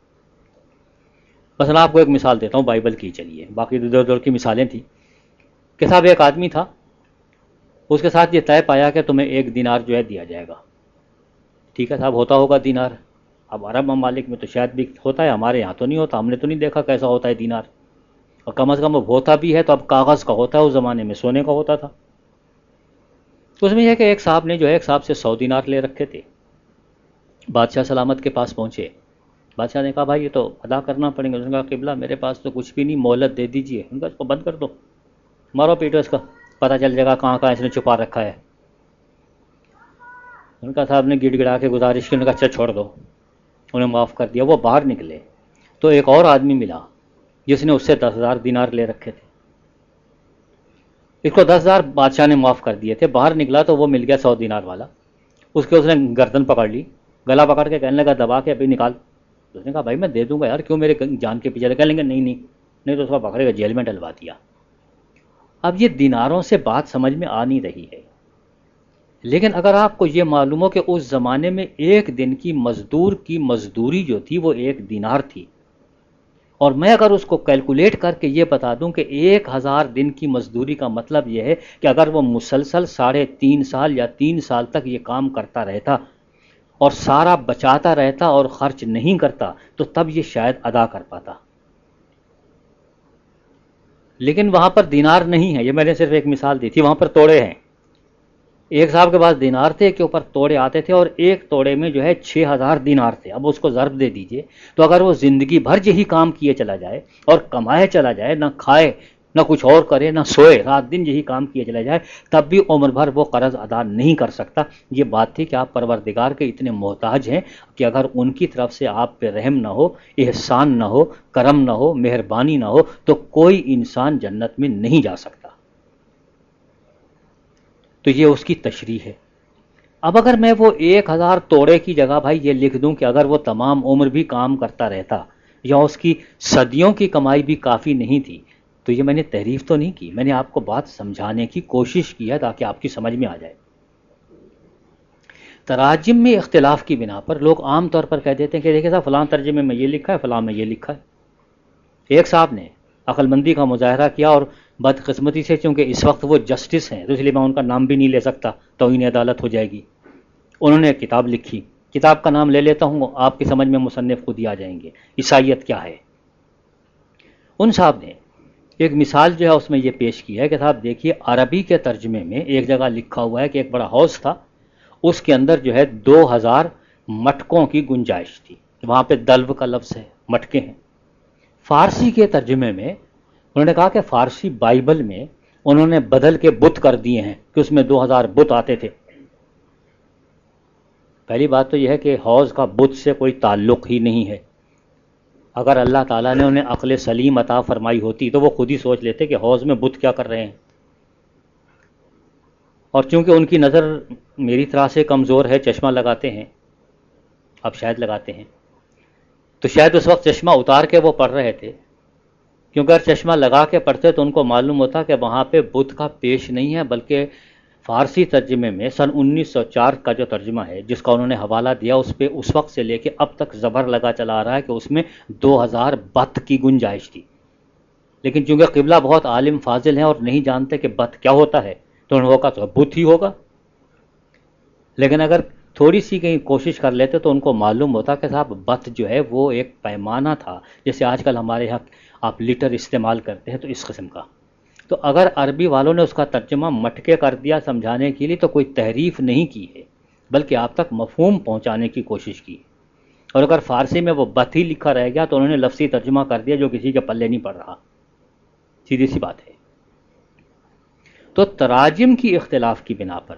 مثلا آپ کو ایک مثال دیتا ہوں بائبل کی، چلیے باقی ادھر ادھر کی مثالیں تھیں. کہ صاحب ایک آدمی تھا، اس کے ساتھ یہ طے پایا کہ تمہیں ایک دینار جو ہے دیا جائے گا. ٹھیک ہے صاحب، ہوتا ہوگا دینار. اب عرب ممالک میں تو شاید بھی ہوتا ہے، ہمارے یہاں تو نہیں ہوتا، ہم نے تو نہیں دیکھا کیسا ہوتا ہے دینار. اور کم از کم اب ہوتا بھی ہے تو اب کاغذ کا ہوتا ہے، اس زمانے میں سونے کا ہوتا تھا. تو اس میں یہ کہ ایک صاحب نے جو ہے ایک صاحب سے سو دینار لے رکھے تھے. بادشاہ سلامت کے پاس پہنچے. بادشاہ نے کہا بھائی یہ تو ادا کرنا پڑیں گے. اس نے کہا قبلہ میرے پاس تو کچھ بھی نہیں، مہلت دے دیجیے. ان کا اس کو بند کر دو، مارو پیٹو اس کا، پتہ چل جائے گا کہاں کہاں اس نے چھپا رکھا ہے. ان کا صاحب نے گڑ گڑا کے گزارش کی، ان کا اچھا چھوڑ دو، انہیں معاف کر دیا. وہ باہر نکلے تو ایک اور آدمی ملا جس نے اس سے دس ہزار دینار لے رکھے تھے. اس کو دس ہزار بادشاہ نے معاف کر دیے تھے. باہر نکلا تو وہ مل گیا سو دینار والا. اس کے اس نے گردن پکڑ لی، گلا پکڑ کے کہنے لگا دبا کے ابھی نکال. اس نے کہا بھائی میں دے دوں گا یار، کیوں میرے جان کے پیچھے. کہنے لگے نہیں نہیں نہیں تو اس کو پکڑے گا، جیل میں ڈلوا دیا. اب یہ دیناروں سے بات سمجھ میں آ نہیں رہی ہے. لیکن اگر آپ کو یہ معلوم ہو کہ اس زمانے میں ایک دن کی مزدور کی مزدوری جو تھی وہ ایک دینار تھی، اور میں اگر اس کو کیلکولیٹ کر کے یہ بتا دوں کہ ایک ہزار دن کی مزدوری کا مطلب یہ ہے کہ اگر وہ مسلسل ساڑھے تین سال یا تین سال تک یہ کام کرتا رہتا اور سارا بچاتا رہتا اور خرچ نہیں کرتا تو تب یہ شاید ادا کر پاتا. لیکن وہاں پر دینار نہیں ہے، یہ میں نے صرف ایک مثال دی تھی. وہاں پر توڑے ہیں. ایک صاحب کے پاس دینار تھے کے اوپر توڑے آتے تھے، اور ایک توڑے میں جو ہے چھ ہزار دینار تھے. اب اس کو ضرب دے دیجئے تو اگر وہ زندگی بھر یہی کام کیے چلا جائے اور کمائے چلا جائے، نہ کھائے نہ کچھ اور کرے نہ سوئے، رات دن یہی کام کیے چلا جائے، تب بھی عمر بھر وہ قرض ادا نہیں کر سکتا. یہ بات تھی کہ آپ پروردگار کے اتنے محتاج ہیں کہ اگر ان کی طرف سے آپ پہ رحم نہ ہو، احسان نہ ہو، کرم نہ ہو، مہربانی نہ ہو تو کوئی انسان جنت میں نہیں جا سکتا. تو یہ اس کی تشریح ہے. اب اگر میں وہ ایک ہزار توڑے کی جگہ بھائی یہ لکھ دوں کہ اگر وہ تمام عمر بھی کام کرتا رہتا یا اس کی صدیوں کی کمائی بھی کافی نہیں تھی، تو یہ میں نے تحریف تو نہیں کی، میں نے آپ کو بات سمجھانے کی کوشش کی ہے تاکہ آپ کی سمجھ میں آ جائے. تراجم میں اختلاف کی بنا پر لوگ عام طور پر کہہ دیتے ہیں کہ دیکھیں صاحب فلاں ترجمے میں یہ لکھا ہے، فلاں میں یہ لکھا ہے. ایک صاحب نے عقل مندی کا مظاہرہ کیا اور بدقسمتی سے چونکہ اس وقت وہ جسٹس ہیں تو اس لیے میں ان کا نام بھی نہیں لے سکتا، توہین عدالت ہو جائے گی. انہوں نے ایک کتاب لکھی، کتاب کا نام لے لیتا ہوں، آپ کی سمجھ میں مصنف خود ہی آ جائیں گے، عیسائیت کیا ہے. ان صاحب نے ایک مثال جو ہے اس میں یہ پیش کی ہے کہ صاحب دیکھیے عربی کے ترجمے میں ایک جگہ لکھا ہوا ہے کہ ایک بڑا ہاؤس تھا، اس کے اندر جو ہے دو ہزار مٹکوں کی گنجائش تھی. وہاں پہ دلو کا لفظ ہے، مٹکے ہیں. فارسی کے ترجمے میں انہوں نے کہا کہ فارسی بائبل میں انہوں نے بدل کے بت کر دیے ہیں کہ اس میں دو ہزار بت آتے تھے. پہلی بات تو یہ ہے کہ حوض کا بت سے کوئی تعلق ہی نہیں ہے. اگر اللہ تعالیٰ نے انہیں عقل سلیم عطا فرمائی ہوتی تو وہ خود ہی سوچ لیتے کہ حوض میں بت کیا کر رہے ہیں. اور چونکہ ان کی نظر میری طرح سے کمزور ہے، چشمہ لگاتے ہیں، اب شاید لگاتے ہیں، تو شاید اس وقت چشمہ اتار کے وہ پڑھ رہے تھے، کیونکہ اگر چشمہ لگا کے پڑھتے تو ان کو معلوم ہوتا کہ وہاں پہ بت کا پیش نہیں ہے، بلکہ فارسی ترجمے میں سن انیس سو چار کا جو ترجمہ ہے جس کا انہوں نے حوالہ دیا اس پہ اس وقت سے لے کے اب تک زبر لگا چلا آ رہا ہے کہ اس میں دو ہزار بت کی گنجائش تھی. لیکن چونکہ قبلہ بہت عالم فاضل ہیں اور نہیں جانتے کہ بت کیا ہوتا ہے تو انہوں نے کہا تو بت ہی ہوگا. لیکن اگر تھوڑی سی کہیں کوشش کر لیتے تو ان کو معلوم ہوتا کہ صاحب بت جو ہے وہ ایک پیمانہ تھا، جیسے آج کل ہمارے یہاں آپ لیٹر استعمال کرتے ہیں تو اس قسم کا. تو اگر عربی والوں نے اس کا ترجمہ مٹکے کر دیا سمجھانے کے لیے تو کوئی تحریف نہیں کی ہے، بلکہ آپ تک مفہوم پہنچانے کی کوشش کی. اور اگر فارسی میں وہ بت ہی لکھا رہ گیا تو انہوں نے لفظی ترجمہ کر دیا جو کسی کے پلے نہیں پڑ رہا. سیدھی سی بات ہے. تو تراجم کی اختلاف کی بنا پر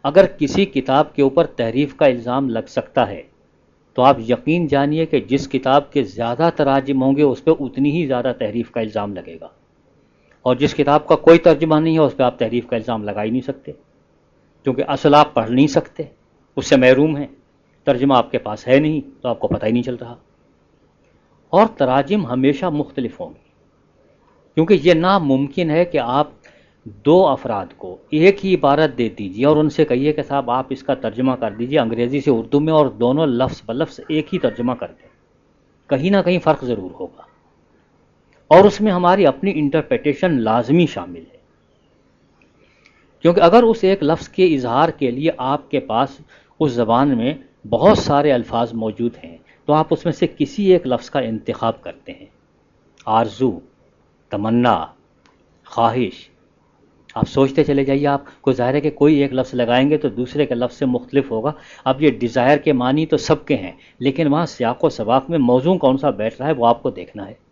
اگر کسی کتاب کے اوپر تحریف کا الزام لگ سکتا ہے تو آپ یقین جانیے کہ جس کتاب کے زیادہ تراجم ہوں گے اس پہ اتنی ہی زیادہ تحریف کا الزام لگے گا، اور جس کتاب کا کوئی ترجمہ نہیں ہے اس پہ آپ تحریف کا الزام لگا ہی نہیں سکتے، کیونکہ اصل آپ پڑھ نہیں سکتے، اس سے محروم ہیں، ترجمہ آپ کے پاس ہے نہیں تو آپ کو پتہ ہی نہیں چل رہا۔ اور تراجم ہمیشہ مختلف ہوں گے، کیونکہ یہ ناممکن ہے کہ آپ دو افراد کو ایک ہی عبارت دے دیجیے اور ان سے کہیے کہ صاحب آپ اس کا ترجمہ کر دیجیے انگریزی سے اردو میں، اور دونوں لفظ بلفظ ایک ہی ترجمہ کر دیں، کہیں نہ کہیں فرق ضرور ہوگا، اور اس میں ہماری اپنی انٹرپریٹیشن لازمی شامل ہے، کیونکہ اگر اس ایک لفظ کے اظہار کے لیے آپ کے پاس اس زبان میں بہت سارے الفاظ موجود ہیں تو آپ اس میں سے کسی ایک لفظ کا انتخاب کرتے ہیں۔ آرزو، تمنا، خواہش، آپ سوچتے چلے جائیے، آپ کو ظاہر ہے کہ کوئی ایک لفظ لگائیں گے تو دوسرے کے لفظ سے مختلف ہوگا۔ اب یہ ڈیزائر کے معنی تو سب کے ہیں، لیکن وہاں سیاق و سباق میں موضوع کون سا بیٹھ رہا ہے وہ آپ کو دیکھنا ہے۔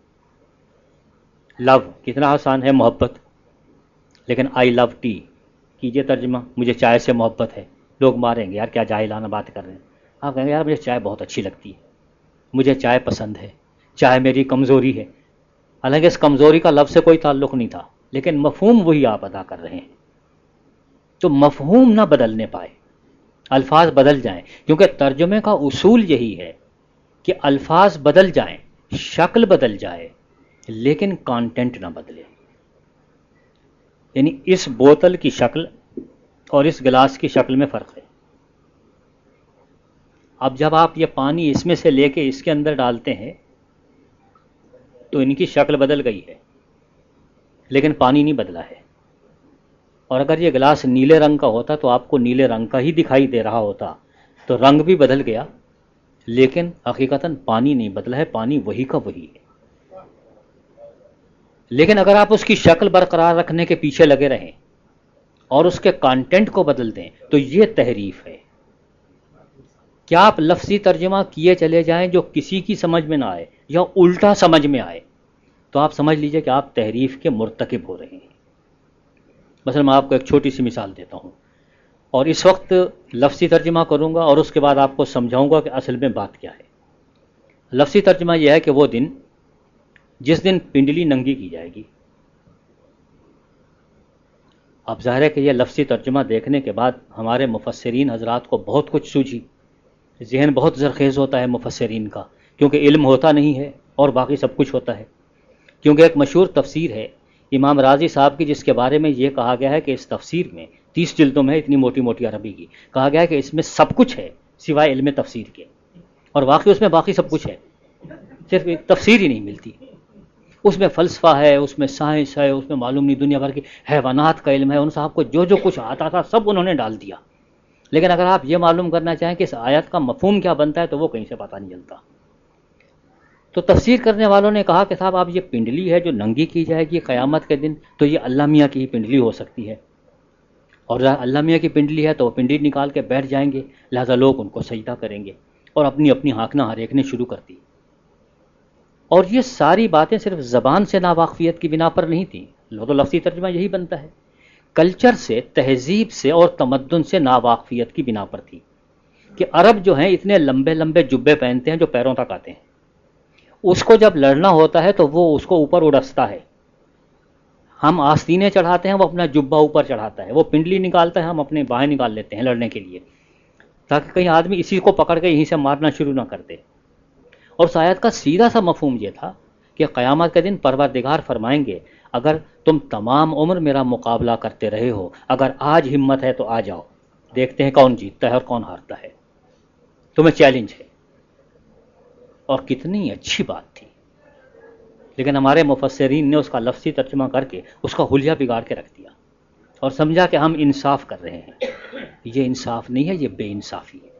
لو کتنا آسان ہے، محبت، لیکن آئی لو ٹی کیجئے ترجمہ، مجھے چائے سے محبت ہے، لوگ ماریں گے، یار کیا جاہلانہ بات کر رہے ہیں۔ آپ کہیں گے یار مجھے چائے بہت اچھی لگتی ہے، مجھے چائے پسند ہے، چائے میری کمزوری ہے، حالانکہ اس کمزوری کا لفظ سے کوئی تعلق نہیں تھا، لیکن مفہوم وہی آپ ادا کر رہے ہیں۔ تو مفہوم نہ بدلنے پائے، الفاظ بدل جائیں، کیونکہ ترجمے کا اصول یہی ہے کہ الفاظ بدل جائیں، شکل بدل جائے، لیکن کانٹینٹ نہ بدلے۔ یعنی اس بوتل کی شکل اور اس گلاس کی شکل میں فرق ہے۔ اب جب آپ یہ پانی اس میں سے لے کے اس کے اندر ڈالتے ہیں تو ان کی شکل بدل گئی ہے، لیکن پانی نہیں بدلا ہے۔ اور اگر یہ گلاس نیلے رنگ کا ہوتا تو آپ کو نیلے رنگ کا ہی دکھائی دے رہا ہوتا، تو رنگ بھی بدل گیا، لیکن حقیقتاً پانی نہیں بدلا ہے، پانی وہی کا وہی ہے۔ لیکن اگر آپ اس کی شکل برقرار رکھنے کے پیچھے لگے رہیں اور اس کے کانٹینٹ کو بدل دیں تو یہ تحریف ہے۔ کیا آپ لفظی ترجمہ کیے چلے جائیں جو کسی کی سمجھ میں نہ آئے یا الٹا سمجھ میں آئے تو آپ سمجھ لیجئے کہ آپ تحریف کے مرتکب ہو رہے ہیں۔ مثلا میں آپ کو ایک چھوٹی سی مثال دیتا ہوں، اور اس وقت لفظی ترجمہ کروں گا اور اس کے بعد آپ کو سمجھاؤں گا کہ اصل میں بات کیا ہے۔ لفظی ترجمہ یہ ہے کہ وہ دن جس دن پنڈلی ننگی کی جائے گی۔ اب ظاہر ہے کہ یہ لفظی ترجمہ دیکھنے کے بعد ہمارے مفسرین حضرات کو بہت کچھ سوجھی، ذہن بہت زرخیز ہوتا ہے مفسرین کا، کیونکہ علم ہوتا نہیں ہے اور باقی سب کچھ ہوتا ہے۔ کیونکہ ایک مشہور تفسیر ہے امام رازی صاحب کی، جس کے بارے میں یہ کہا گیا ہے کہ اس تفسیر میں تیس جلدوں میں اتنی موٹی موٹی عربی کی، کہا گیا ہے کہ اس میں سب کچھ ہے سوائے علم تفسیر کے، اور واقعی اس میں باقی سب کچھ ہے، صرف ایک تفسیر ہی نہیں ملتی۔ اس میں فلسفہ ہے، اس میں سائنس ہے، اس میں معلوم نہیں دنیا بھر کی حیوانات کا علم ہے، ان صاحب کو جو جو کچھ آتا تھا سب انہوں نے ڈال دیا۔ لیکن اگر آپ یہ معلوم کرنا چاہیں کہ اس آیت کا مفہوم کیا بنتا ہے تو وہ کہیں سے پتہ نہیں چلتا۔ تو تفسیر کرنے والوں نے کہا کہ صاحب آپ یہ پنڈلی ہے جو ننگی کی جائے گی قیامت کے دن، تو یہ اللہ میاں کی ہی پنڈلی ہو سکتی ہے، اور اللہ میاں کی پنڈلی ہے تو وہ پنڈلی نکال کے بیٹھ جائیں گے، لہذا لوگ ان کو سجدہ کریں گے، اور اپنی اپنی ہانکنا ہریکنے شروع کر دی۔ اور یہ ساری باتیں صرف زبان سے ناواقفیت کی بنا پر نہیں تھیں، لو تو لفظی ترجمہ یہی بنتا ہے، کلچر سے، تہذیب سے اور تمدن سے ناواقفیت کی بنا پر تھی، کہ عرب جو ہیں اتنے لمبے لمبے جبے پہنتے ہیں جو پیروں تک آتے ہیں، اس کو جب لڑنا ہوتا ہے تو وہ اس کو اوپر اڑستا ہے، ہم آستینے چڑھاتے ہیں وہ اپنا جبہ اوپر چڑھاتا ہے، وہ پنڈلی نکالتا ہے ہم اپنے باہیں نکال لیتے ہیں لڑنے کے لیے، تاکہ کہیں آدمی اسی کو پکڑ کے یہیں سے مارنا شروع نہ کر دے۔ اور اس آیت کا سیدھا سا مفہوم یہ تھا کہ قیامت کے دن پروردگار فرمائیں گے اگر تم تمام عمر میرا مقابلہ کرتے رہے ہو، اگر آج ہمت ہے تو آ جاؤ، دیکھتے ہیں کون جیتتا ہے اور کون ہارتا ہے، تمہیں چیلنج ہے۔ اور کتنی اچھی بات تھی، لیکن ہمارے مفسرین نے اس کا لفظی ترجمہ کر کے اس کا حلیہ بگاڑ کے رکھ دیا اور سمجھا کہ ہم انصاف کر رہے ہیں۔ یہ انصاف نہیں ہے، یہ بے انصافی ہے۔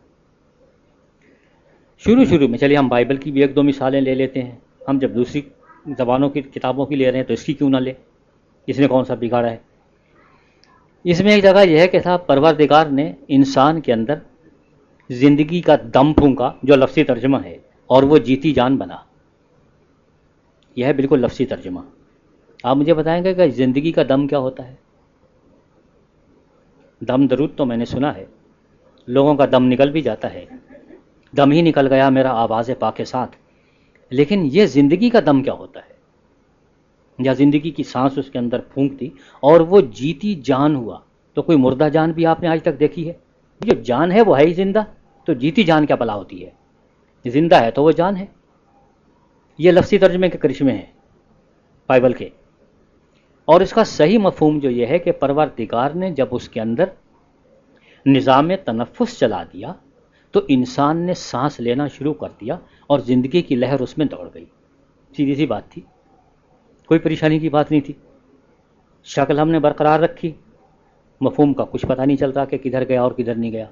شروع شروع میں چلیے ہم بائبل کی بھی ایک دو مثالیں لے لیتے ہیں، ہم جب دوسری زبانوں کی کتابوں کی لے رہے ہیں تو اس کی کیوں نہ لیں، اس نے کون سا بگاڑا ہے۔ اس میں ایک جگہ یہ ہے کہ صاحب پروردگار نے انسان کے اندر زندگی کا دم پھونکا، جو لفظی ترجمہ ہے، اور وہ جیتی جان بنا، یہ ہے بالکل لفظی ترجمہ۔ آپ مجھے بتائیں گے کہ زندگی کا دم کیا ہوتا ہے؟ دم درود تو میں نے سنا ہے، لوگوں کا دم نکل بھی جاتا ہے، دم ہی نکل گیا میرا آواز پاک کے ساتھ، لیکن یہ زندگی کا دم کیا ہوتا ہے؟ یا زندگی کی سانس اس کے اندر پھونک دی اور وہ جیتی جان ہوا، تو کوئی مردہ جان بھی آپ نے آج تک دیکھی ہے؟ جو جان ہے وہ ہے ہی زندہ، تو جیتی جان کیا بلا ہوتی ہے؟ زندہ ہے تو وہ جان ہے۔ یہ لفظی ترجمے کے کرشمے ہیں بائبل کے، اور اس کا صحیح مفہوم جو یہ ہے کہ پروردگار نے جب اس کے اندر نظام تنفس چلا دیا تو انسان نے سانس لینا شروع کر دیا اور زندگی کی لہر اس میں دوڑ گئی۔ سیدھی سی بات تھی، کوئی پریشانی کی بات نہیں تھی، شکل ہم نے برقرار رکھی، مفہوم کا کچھ پتہ نہیں چلتا کہ کدھر گیا اور کدھر نہیں گیا۔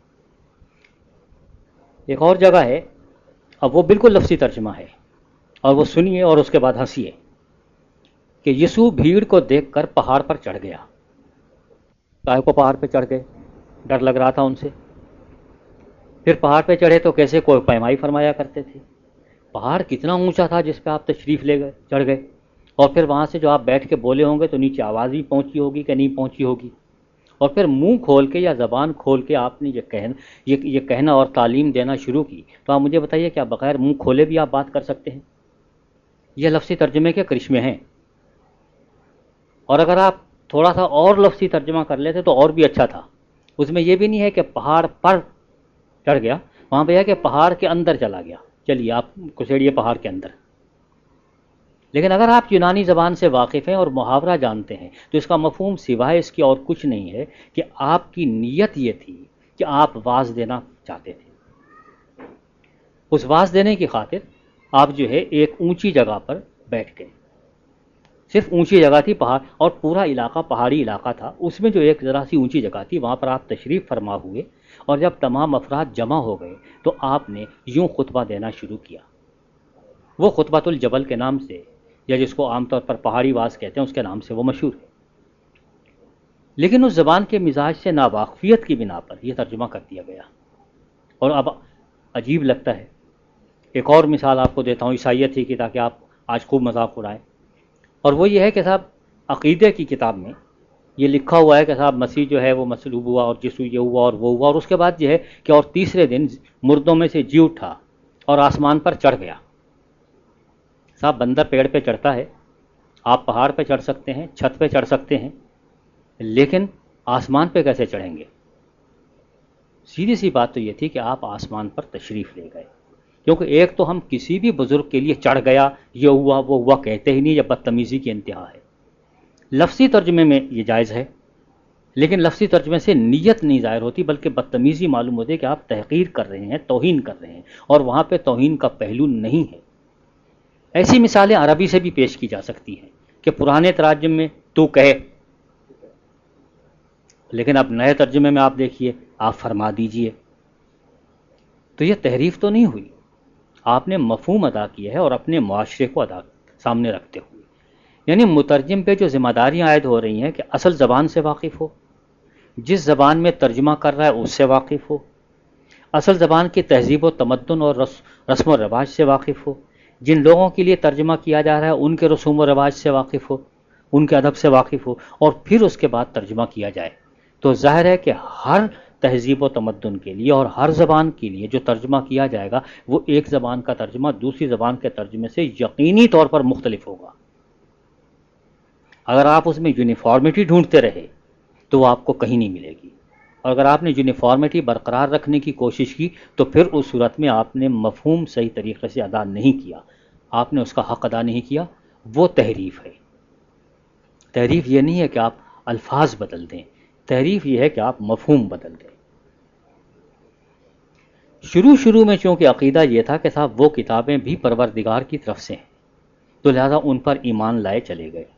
ایک اور جگہ ہے، اب وہ بالکل لفظی ترجمہ ہے، اور وہ سنیے اور اس کے بعد ہنسیے، کہ یسوع بھیڑ کو دیکھ کر پہاڑ پر چڑھ گیا۔ کائے کو پہاڑ پہ چڑھ گئے؟ ڈر لگ رہا تھا ان سے۔ پھر پہاڑ پہ چڑھے تو کیسے کوئی پیمائی فرمایا کرتے تھے؟ پہاڑ کتنا اونچا تھا جس پہ آپ تشریف لے گئے، چڑھ گئے، اور پھر وہاں سے جو آپ بیٹھ کے بولے ہوں گے تو نیچے آواز بھی پہنچی ہوگی کہ نہیں پہنچی ہوگی، اور پھر منہ کھول کے یا زبان کھول کے آپ نے یہ کہنا یہ یہ کہنا اور تعلیم دینا شروع کی، تو آپ مجھے بتائیے کیا بغیر منہ کھولے بھی آپ بات کر سکتے ہیں؟ یہ لفظی ترجمے کے کرشمے ہیں۔ اور اگر آپ تھوڑا سا اور لفظی ترجمہ کر لیتے تو اور بھی اچھا تھا۔ اس میں یہ بھی نہیں ہے کہ پہاڑ پر چڑھ گیا، وہاں پہ ہے کہ پہاڑ کے اندر چلا گیا، چلیے آپ کسیڑیے پہاڑ کے اندر۔ لیکن اگر آپ یونانی زبان سے واقف ہیں اور محاورہ جانتے ہیں تو اس کا مفہوم سوائے اس کی اور کچھ نہیں ہے کہ آپ کی نیت یہ تھی کہ آپ واز دینا چاہتے تھے۔ اس واز دینے کی خاطر آپ جو ہے ایک اونچی جگہ پر بیٹھ گئے، صرف اونچی جگہ تھی، پہاڑ، اور پورا علاقہ پہاڑی علاقہ تھا، اس میں جو ایک ذرا سی اونچی جگہ تھی وہاں پر آپ تشریف فرما ہوئے، اور جب تمام افراد جمع ہو گئے تو آپ نے یوں خطبہ دینا شروع کیا۔ وہ خطبۃ الجبل کے نام سے، یا جس کو عام طور پر پہاڑی واز کہتے ہیں، اس کے نام سے وہ مشہور ہے۔ لیکن اس زبان کے مزاج سے ناواقفیت کی بنا پر یہ ترجمہ کر دیا گیا، اور اب عجیب لگتا ہے۔ ایک اور مثال آپ کو دیتا ہوں عیسائیت ہی کی، تاکہ آپ آج خوب مذاق اڑائیں، اور وہ یہ ہے کہ صاحب عقیدے کی کتاب میں یہ لکھا ہوا ہے کہ صاحب مسیح جو ہے وہ مصلوب ہوا اور یسوع یہ ہوا اور وہ ہوا، اور اس کے بعد یہ ہے کہ اور تیسرے دن مردوں میں سے جی اٹھا اور آسمان پر چڑھ گیا۔ صاحب بندر پیڑ پہ چڑھتا ہے، آپ پہاڑ پہ چڑھ سکتے ہیں، چھت پہ چڑھ سکتے ہیں، لیکن آسمان پہ کیسے چڑھیں گے؟ سیدھی سی بات تو یہ تھی کہ آپ آسمان پر تشریف لے گئے، کیونکہ ایک تو ہم کسی بھی بزرگ کے لیے چڑھ گیا، یہ ہوا وہ ہوا کہتے ہی نہیں، یہ بدتمیزی کی انتہا ہے۔ لفظی ترجمے میں یہ جائز ہے، لیکن لفظی ترجمے سے نیت نہیں ظاہر ہوتی، بلکہ بدتمیزی معلوم ہوتی ہے کہ آپ تحقیر کر رہے ہیں، توہین کر رہے ہیں، اور وہاں پہ توہین کا پہلو نہیں ہے۔ ایسی مثالیں عربی سے بھی پیش کی جا سکتی ہیں کہ پرانے تراجم میں تو کہے، لیکن اب نئے ترجمے میں آپ دیکھیے آپ فرما دیجئے، تو یہ تحریف تو نہیں ہوئی، آپ نے مفہوم ادا کیا ہے اور اپنے معاشرے کو ادا سامنے رکھتے ہوئے، یعنی مترجم پہ جو ذمہ داریاں عائد ہو رہی ہیں کہ اصل زبان سے واقف ہو، جس زبان میں ترجمہ کر رہا ہے اس سے واقف ہو، اصل زبان کی تہذیب و تمدن اور رسم و رواج سے واقف ہو، جن لوگوں کے لیے ترجمہ کیا جا رہا ہے ان کے رسوم و رواج سے واقف ہو، ان کے ادب سے واقف ہو، اور پھر اس کے بعد ترجمہ کیا جائے۔ تو ظاہر ہے کہ ہر تہذیب و تمدن کے لیے اور ہر زبان کے لیے جو ترجمہ کیا جائے گا وہ ایک زبان کا ترجمہ دوسری زبان کے ترجمے سے یقینی طور پر مختلف ہوگا۔ اگر آپ اس میں یونیفارمٹی ڈھونڈتے رہے تو وہ آپ کو کہیں نہیں ملے گی، اور اگر آپ نے یونیفارمٹی برقرار رکھنے کی کوشش کی تو پھر اس صورت میں آپ نے مفہوم صحیح طریقے سے ادا نہیں کیا، آپ نے اس کا حق ادا نہیں کیا، وہ تحریف ہے۔ تحریف یہ نہیں ہے کہ آپ الفاظ بدل دیں، تحریف یہ ہے کہ آپ مفہوم بدل دیں۔ شروع شروع میں چونکہ عقیدہ یہ تھا کہ صاحب وہ کتابیں بھی پروردگار کی طرف سے ہیں، تو لہذا ان پر ایمان لائے چلے گئے،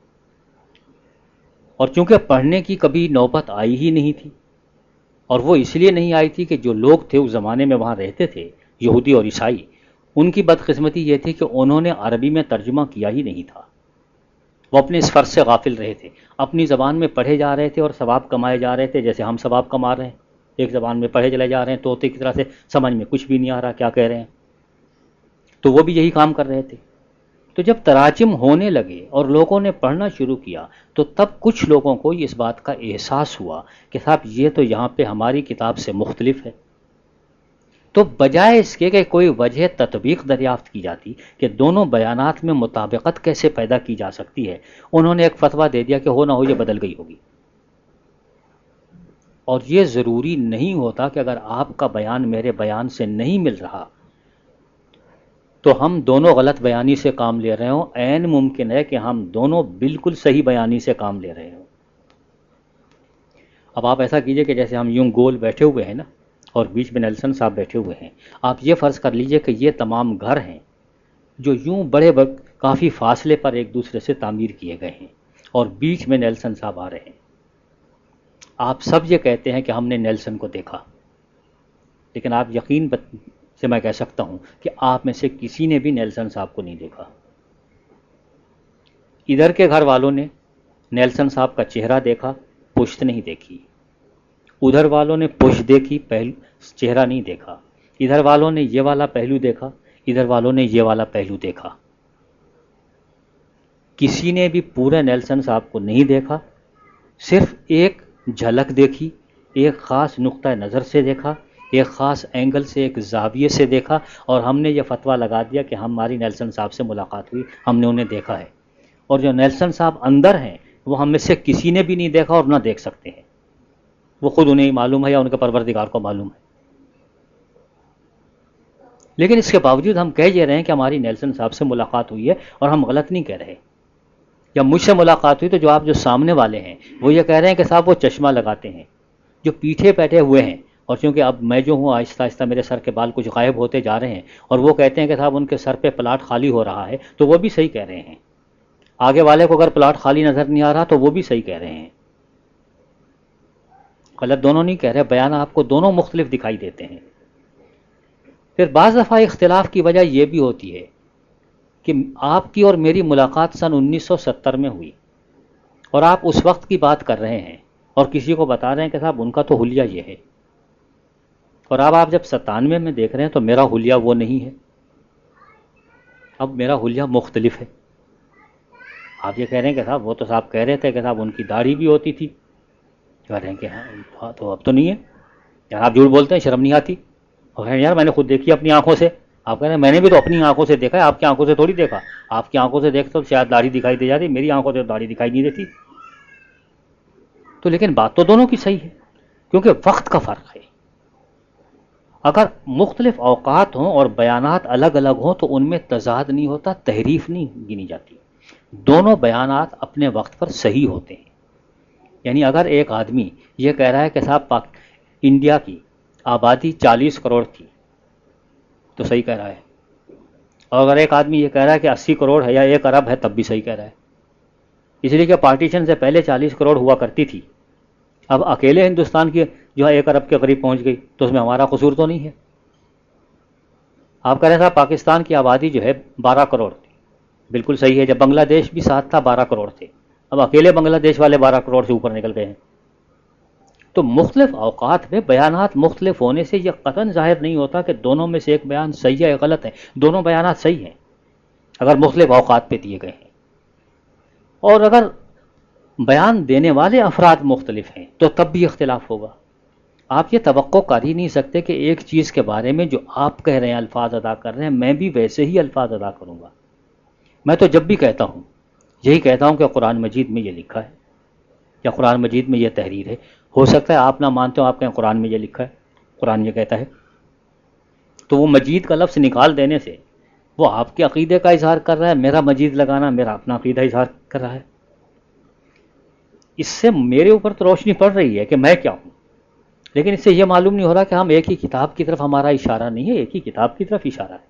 اور چونکہ پڑھنے کی کبھی نوبت آئی ہی نہیں تھی، اور وہ اس لیے نہیں آئی تھی کہ جو لوگ تھے اس زمانے میں وہاں رہتے تھے، یہودی اور عیسائی، ان کی بدقسمتی یہ تھی کہ انہوں نے عربی میں ترجمہ کیا ہی نہیں تھا، وہ اپنے اس فرض سے غافل رہے تھے، اپنی زبان میں پڑھے جا رہے تھے اور ثواب کمائے جا رہے تھے، جیسے ہم ثواب کما رہے ہیں، ایک زبان میں پڑھے چلے جا رہے ہیں طوطے کی طرح سے، سمجھ میں کچھ بھی نہیں آ رہا کیا کہہ رہے ہیں، تو وہ بھی یہی کام کر رہے تھے۔ تو جب تراجم ہونے لگے اور لوگوں نے پڑھنا شروع کیا تو تب کچھ لوگوں کو اس بات کا احساس ہوا کہ صاحب یہ تو یہاں پہ ہماری کتاب سے مختلف ہے. تو بجائے اس کے کہ کوئی وجہ تطبیق دریافت کی جاتی کہ دونوں بیانات میں مطابقت کیسے پیدا کی جا سکتی ہے، انہوں نے ایک فتویٰ دے دیا کہ ہو نہ ہو یہ بدل گئی ہوگی. اور یہ ضروری نہیں ہوتا کہ اگر آپ کا بیان میرے بیان سے نہیں مل رہا تو ہم دونوں غلط بیانی سے کام لے رہے ہوں. عین ممکن ہے کہ ہم دونوں بالکل صحیح بیانی سے کام لے رہے ہوں. اب آپ ایسا کیجئے کہ جیسے ہم یوں گول بیٹھے ہوئے ہیں نا، اور بیچ میں نیلسن صاحب بیٹھے ہوئے ہیں. آپ یہ فرض کر لیجئے کہ یہ تمام گھر ہیں جو یوں بڑے کافی فاصلے پر ایک دوسرے سے تعمیر کیے گئے ہیں، اور بیچ میں نیلسن صاحب آ رہے ہیں. آپ سب یہ کہتے ہیں کہ ہم نے نیلسن کو دیکھا، لیکن آپ یقین سے میں کہہ سکتا ہوں کہ آپ میں سے کسی نے بھی نیلسن صاحب کو نہیں دیکھا. ادھر کے گھر والوں نے نیلسن صاحب کا چہرہ دیکھا، پشت نہیں دیکھی. ادھر والوں نے پشت دیکھی، پہلو چہرہ نہیں دیکھا. ادھر والوں نے یہ والا پہلو دیکھا، ادھر والوں نے یہ والا پہلو دیکھا. کسی نے بھی پورے نیلسن صاحب کو نہیں دیکھا، صرف ایک جھلک دیکھی، ایک خاص نقطہ نظر سے دیکھا، ایک خاص اینگل سے، ایک زاویے سے دیکھا، اور ہم نے یہ فتویٰ لگا دیا کہ ہماری نیلسن صاحب سے ملاقات ہوئی، ہم نے انہیں دیکھا ہے. اور جو نیلسن صاحب اندر ہیں وہ ہم میں سے کسی نے بھی نہیں دیکھا اور نہ دیکھ سکتے ہیں. وہ خود انہیں معلوم ہے یا ان کے پروردگار کو معلوم ہے. لیکن اس کے باوجود ہم کہہ یہ رہے ہیں کہ ہماری نیلسن صاحب سے ملاقات ہوئی ہے، اور ہم غلط نہیں کہہ رہے. یا مجھ سے ملاقات ہوئی تو جو آپ جو سامنے والے ہیں وہ یہ کہہ رہے ہیں کہ صاحب وہ چشمہ لگاتے ہیں، جو پیچھے بیٹھے ہوئے ہیں. اور چونکہ اب میں جو ہوں آہستہ آہستہ میرے سر کے بال کچھ غائب ہوتے جا رہے ہیں، اور وہ کہتے ہیں کہ صاحب ان کے سر پہ پلاٹ خالی ہو رہا ہے، تو وہ بھی صحیح کہہ رہے ہیں. آگے والے کو اگر پلاٹ خالی نظر نہیں آ رہا تو وہ بھی صحیح کہہ رہے ہیں. غلط دونوں نہیں کہہ رہے، بیان آپ کو دونوں مختلف دکھائی دیتے ہیں. پھر بعض دفعہ اختلاف کی وجہ یہ بھی ہوتی ہے کہ آپ کی اور میری ملاقات سن انیس سو ستر میں ہوئی، اور آپ اس وقت کی بات کر رہے ہیں اور کسی کو بتا رہے ہیں کہ صاحب ان کا تو حلیہ یہ ہے. اور اب آپ جب ستانوے میں دیکھ رہے ہیں تو میرا حلیہ وہ نہیں ہے، اب میرا حلیہ مختلف ہے. آپ یہ کہہ رہے ہیں کہ صاحب وہ تو صاحب کہہ رہے تھے کہ صاحب ان کی داڑھی بھی ہوتی تھی. کہہ رہے ہیں کہ ہاں تو اب تو نہیں ہے. یار آپ جھوٹ بولتے ہیں، شرم نہیں آتی. اور کہیں یار میں نے خود دیکھی اپنی آنکھوں سے. آپ کہہ رہے ہیں میں نے بھی تو اپنی آنکھوں سے دیکھا ہے، آپ کی آنکھوں سے تھوڑی دیکھا. آپ کی آنکھوں سے دیکھتے تو شاید داڑھی دکھائی دے جاتی، میری آنکھوں سے داڑھی دکھائی نہیں دیتی. تو لیکن بات تو دونوں کی صحیح ہے، کیونکہ وقت کا فرق ہے. اگر مختلف اوقات ہوں اور بیانات الگ الگ ہوں تو ان میں تضاد نہیں ہوتا، تحریف نہیں گنی جاتی. دونوں بیانات اپنے وقت پر صحیح ہوتے ہیں. یعنی اگر ایک آدمی یہ کہہ رہا ہے کہ صاحب پاک انڈیا کی آبادی چالیس کروڑ تھی تو صحیح کہہ رہا ہے، اور اگر ایک آدمی یہ کہہ رہا ہے کہ اسی کروڑ ہے یا ایک ارب ہے تب بھی صحیح کہہ رہا ہے. اس لیے کہ پارٹیشن سے پہلے چالیس کروڑ ہوا کرتی تھی، اب اکیلے ہندوستان کی جو ہے ایک ارب کے قریب پہنچ گئی، تو اس میں ہمارا قصور تو نہیں ہے. آپ کہہ رہے ہیں صاحب پاکستان کی آبادی جو ہے بارہ کروڑ تھی، بالکل صحیح ہے. جب بنگلہ دیش بھی ساتھ تھا بارہ کروڑ تھے، اب اکیلے بنگلہ دیش والے بارہ کروڑ سے اوپر نکل گئے ہیں. تو مختلف اوقات میں بیانات مختلف ہونے سے یہ قطعاً ظاہر نہیں ہوتا کہ دونوں میں سے ایک بیان صحیح ہے یا غلط ہے. دونوں بیانات صحیح ہیں اگر مختلف اوقات پہ دیے گئے ہیں. اور اگر بیان دینے والے افراد مختلف ہیں تو تب بھی اختلاف ہوگا. آپ یہ توقع کر ہی نہیں سکتے کہ ایک چیز کے بارے میں جو آپ کہہ رہے ہیں الفاظ ادا کر رہے ہیں میں بھی ویسے ہی الفاظ ادا کروں گا. میں تو جب بھی کہتا ہوں یہی کہتا ہوں کہ قرآن مجید میں یہ لکھا ہے یا قرآن مجید میں یہ تحریر ہے. ہو سکتا ہے آپ نہ مانتے ہو، آپ کہیں قرآن میں یہ لکھا ہے، قرآن یہ کہتا ہے. تو وہ مجید کا لفظ نکال دینے سے وہ آپ کے عقیدے کا اظہار کر رہا ہے، میرا مجید لگانا میرا اپنا عقیدہ اظہار کر رہا ہے. اس سے میرے اوپر تو روشنی پڑ رہی ہے کہ میں کیا ہوں، لیکن اس سے یہ معلوم نہیں ہو رہا کہ ہم ایک ہی کتاب کی طرف ہمارا اشارہ نہیں ہے، ایک ہی کتاب کی طرف اشارہ ہے.